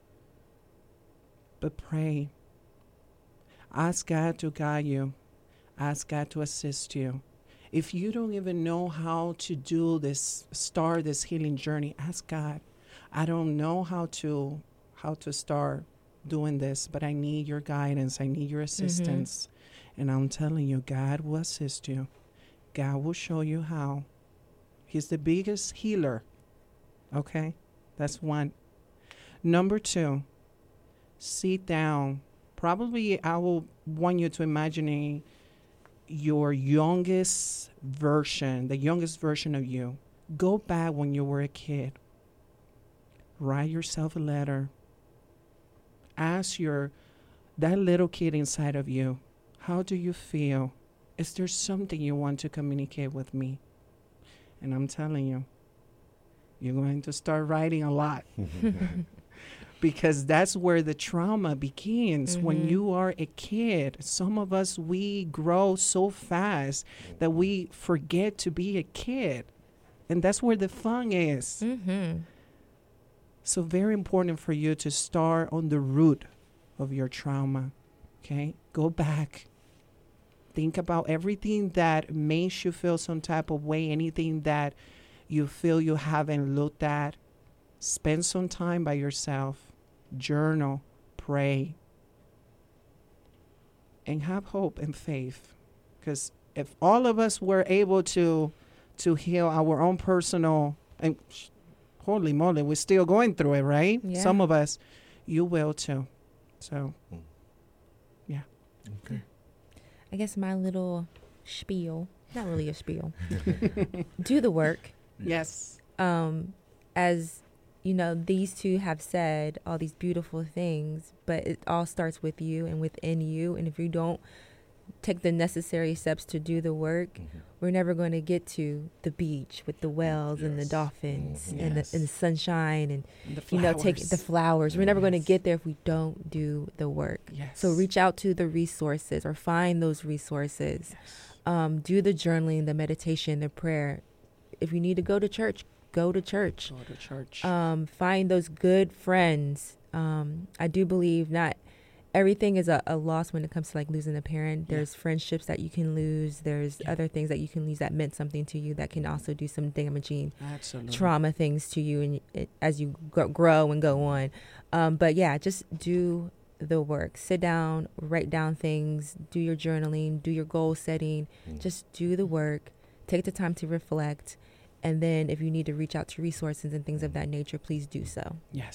[SPEAKER 3] But pray. Ask God to guide you. Ask God to assist you. If you don't even know how to do this, start this healing journey, ask God. I don't know how to how to start doing this, but I need your guidance. I need your assistance. And I'm telling you, God will assist you. God will show you how. He's the biggest healer. Okay? That's one. Number two, sit down. Probably I will want you to imagine your youngest version, the youngest version of you. Go back when you were a kid. Write yourself a letter. Ask your that little kid inside of you, how do you feel? Is there something you want to communicate with me? And I'm telling you, you're going to start writing a lot. Because that's where the trauma begins.
[SPEAKER 2] Mm-hmm.
[SPEAKER 3] When you are a kid, some of us, we grow so fast that we forget to be a kid. And that's where the fun is.
[SPEAKER 2] Mm-hmm.
[SPEAKER 3] So very important for you to start on the root of your trauma. Okay? Go back. Think about everything that makes you feel some type of way, anything that you feel you haven't looked at. Spend some time by yourself. Journal. Pray. And have hope and faith. Because if all of us were able to to heal our own personal, and holy moly, we're still going through it, right?
[SPEAKER 2] Yeah.
[SPEAKER 3] Some of us, you will too. So, yeah.
[SPEAKER 1] Okay.
[SPEAKER 2] I guess my little spiel, not really a spiel, do the work.
[SPEAKER 3] Yes.
[SPEAKER 2] Um, as you know, these two have said all these beautiful things, but it all starts with you and within you. And if you don't take the necessary steps to do the work,
[SPEAKER 1] Mm-hmm.
[SPEAKER 2] we're never going to get to the beach with the whales and the
[SPEAKER 1] Yes.
[SPEAKER 2] dolphins
[SPEAKER 3] Mhm.
[SPEAKER 2] and,
[SPEAKER 3] Yes.
[SPEAKER 2] the, and the sunshine and,
[SPEAKER 3] And the
[SPEAKER 2] you know, take
[SPEAKER 3] flowers.
[SPEAKER 2] the flowers. We're never going to
[SPEAKER 3] Yes.
[SPEAKER 2] get there if we don't do the work.
[SPEAKER 3] Yes.
[SPEAKER 2] So reach out to the resources or find those resources.
[SPEAKER 3] Yes.
[SPEAKER 2] Um, do the journaling, the meditation, the prayer. If you need to go to church, go to church.
[SPEAKER 3] Go to church.
[SPEAKER 2] Um, find those good friends. Um, I do believe not everything is a, a loss when it comes to like losing a parent.
[SPEAKER 3] Yeah.
[SPEAKER 2] There's friendships that you can lose. There's
[SPEAKER 3] Yeah.
[SPEAKER 2] other things that you can lose that meant something to you that can also do some damaging
[SPEAKER 3] Absolutely.
[SPEAKER 2] trauma things to you and it, as you go, grow and go on. Um, but yeah, just do the work. Sit down, write down things, do your journaling, do your goal setting.
[SPEAKER 1] Mm.
[SPEAKER 2] Just do the work. Take the time to reflect. And then if you need to reach out to resources and things of that nature, please do so.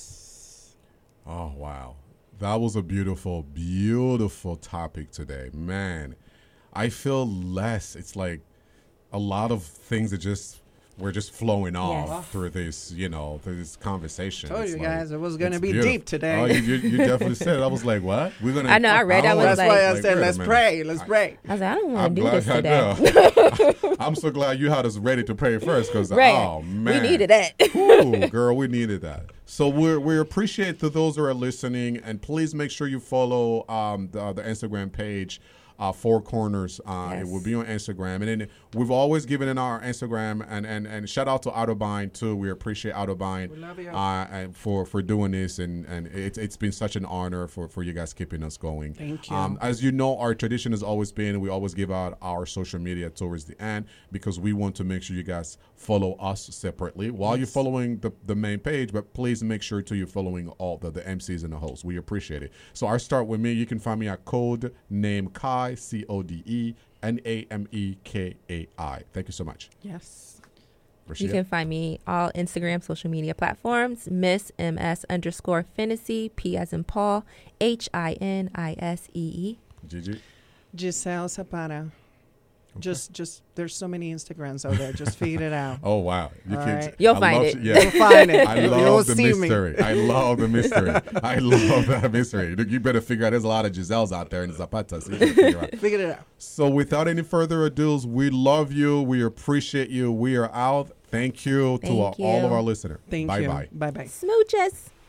[SPEAKER 3] Yes.
[SPEAKER 1] Oh, wow. That was a beautiful, beautiful topic today. Man, I feel less. It's like a lot of things that just we're just flowing off
[SPEAKER 2] Yes.
[SPEAKER 1] through this, you know, through this conversation.
[SPEAKER 3] Told
[SPEAKER 1] It's
[SPEAKER 3] you
[SPEAKER 1] like-
[SPEAKER 3] guys it was going to
[SPEAKER 1] it's
[SPEAKER 3] be
[SPEAKER 1] beautiful.
[SPEAKER 3] deep today.
[SPEAKER 1] Oh, you, you, you definitely said it. I was like, what? We're gonna.
[SPEAKER 2] I know, I read, I was
[SPEAKER 3] That's
[SPEAKER 2] like-
[SPEAKER 3] why I
[SPEAKER 1] like,
[SPEAKER 3] said,
[SPEAKER 1] wait a
[SPEAKER 3] let's
[SPEAKER 1] minute.
[SPEAKER 3] pray. Let's pray.
[SPEAKER 2] I was like, I don't
[SPEAKER 1] I'm
[SPEAKER 2] want to do
[SPEAKER 1] glad
[SPEAKER 2] this
[SPEAKER 1] I
[SPEAKER 2] today.
[SPEAKER 1] know. I'm so glad you had us ready to pray first because,
[SPEAKER 2] Right.
[SPEAKER 1] oh, man.
[SPEAKER 2] We needed that.
[SPEAKER 1] Ooh, girl, we needed that. So we we appreciate to those who are listening, and please make sure you follow um, the, the Instagram page, uh, Four Corners. Uh,
[SPEAKER 2] Yes.
[SPEAKER 1] It will be on Instagram, and then we've always given in our Instagram, and and, and shout out to Autobind too. We appreciate Autobind
[SPEAKER 3] We love you.
[SPEAKER 1] uh, and for for doing this, and and it's it's been such an honor for for you guys keeping us going.
[SPEAKER 3] Thank you.
[SPEAKER 1] Um, as you know, our tradition has always been we always give out our social media towards the end because we want to make sure you guys follow us separately while you're
[SPEAKER 3] Yes.
[SPEAKER 1] following the, the main page, but please make sure to you're following all the, the M Cs and the hosts. We appreciate it. So I start with me. You can find me at Code Name Kai, C O D E N A M E K A I. Thank you so much.
[SPEAKER 3] Yes.
[SPEAKER 2] You
[SPEAKER 1] Rashida?
[SPEAKER 2] can find me all Instagram social media platforms, Miss M S underscore Finisee, P as in Paul, H I N I S E E.
[SPEAKER 1] Gigi?
[SPEAKER 3] Giselle Zapata. Just, just, there's so many Instagrams out there. Just figure it out.
[SPEAKER 1] Oh, wow. You
[SPEAKER 3] All
[SPEAKER 1] can,
[SPEAKER 3] right.
[SPEAKER 2] You'll
[SPEAKER 1] I
[SPEAKER 2] find
[SPEAKER 1] love-
[SPEAKER 2] it.
[SPEAKER 1] Yeah.
[SPEAKER 3] You'll find it.
[SPEAKER 1] I
[SPEAKER 3] You'll
[SPEAKER 1] love the
[SPEAKER 3] see me.
[SPEAKER 1] mystery. I love the mystery. I love that mystery. You better figure out there's a lot of Giselles out there in Zapata. So, you gotta figure out.
[SPEAKER 3] Figure it out.
[SPEAKER 1] So without any further ado, we love you. We appreciate you. We are out. Thank you to
[SPEAKER 2] Thank
[SPEAKER 1] our, all of
[SPEAKER 2] you.
[SPEAKER 1] our listeners.
[SPEAKER 3] Thank
[SPEAKER 1] bye
[SPEAKER 3] you.
[SPEAKER 1] bye.
[SPEAKER 3] Bye bye.
[SPEAKER 2] Smooches.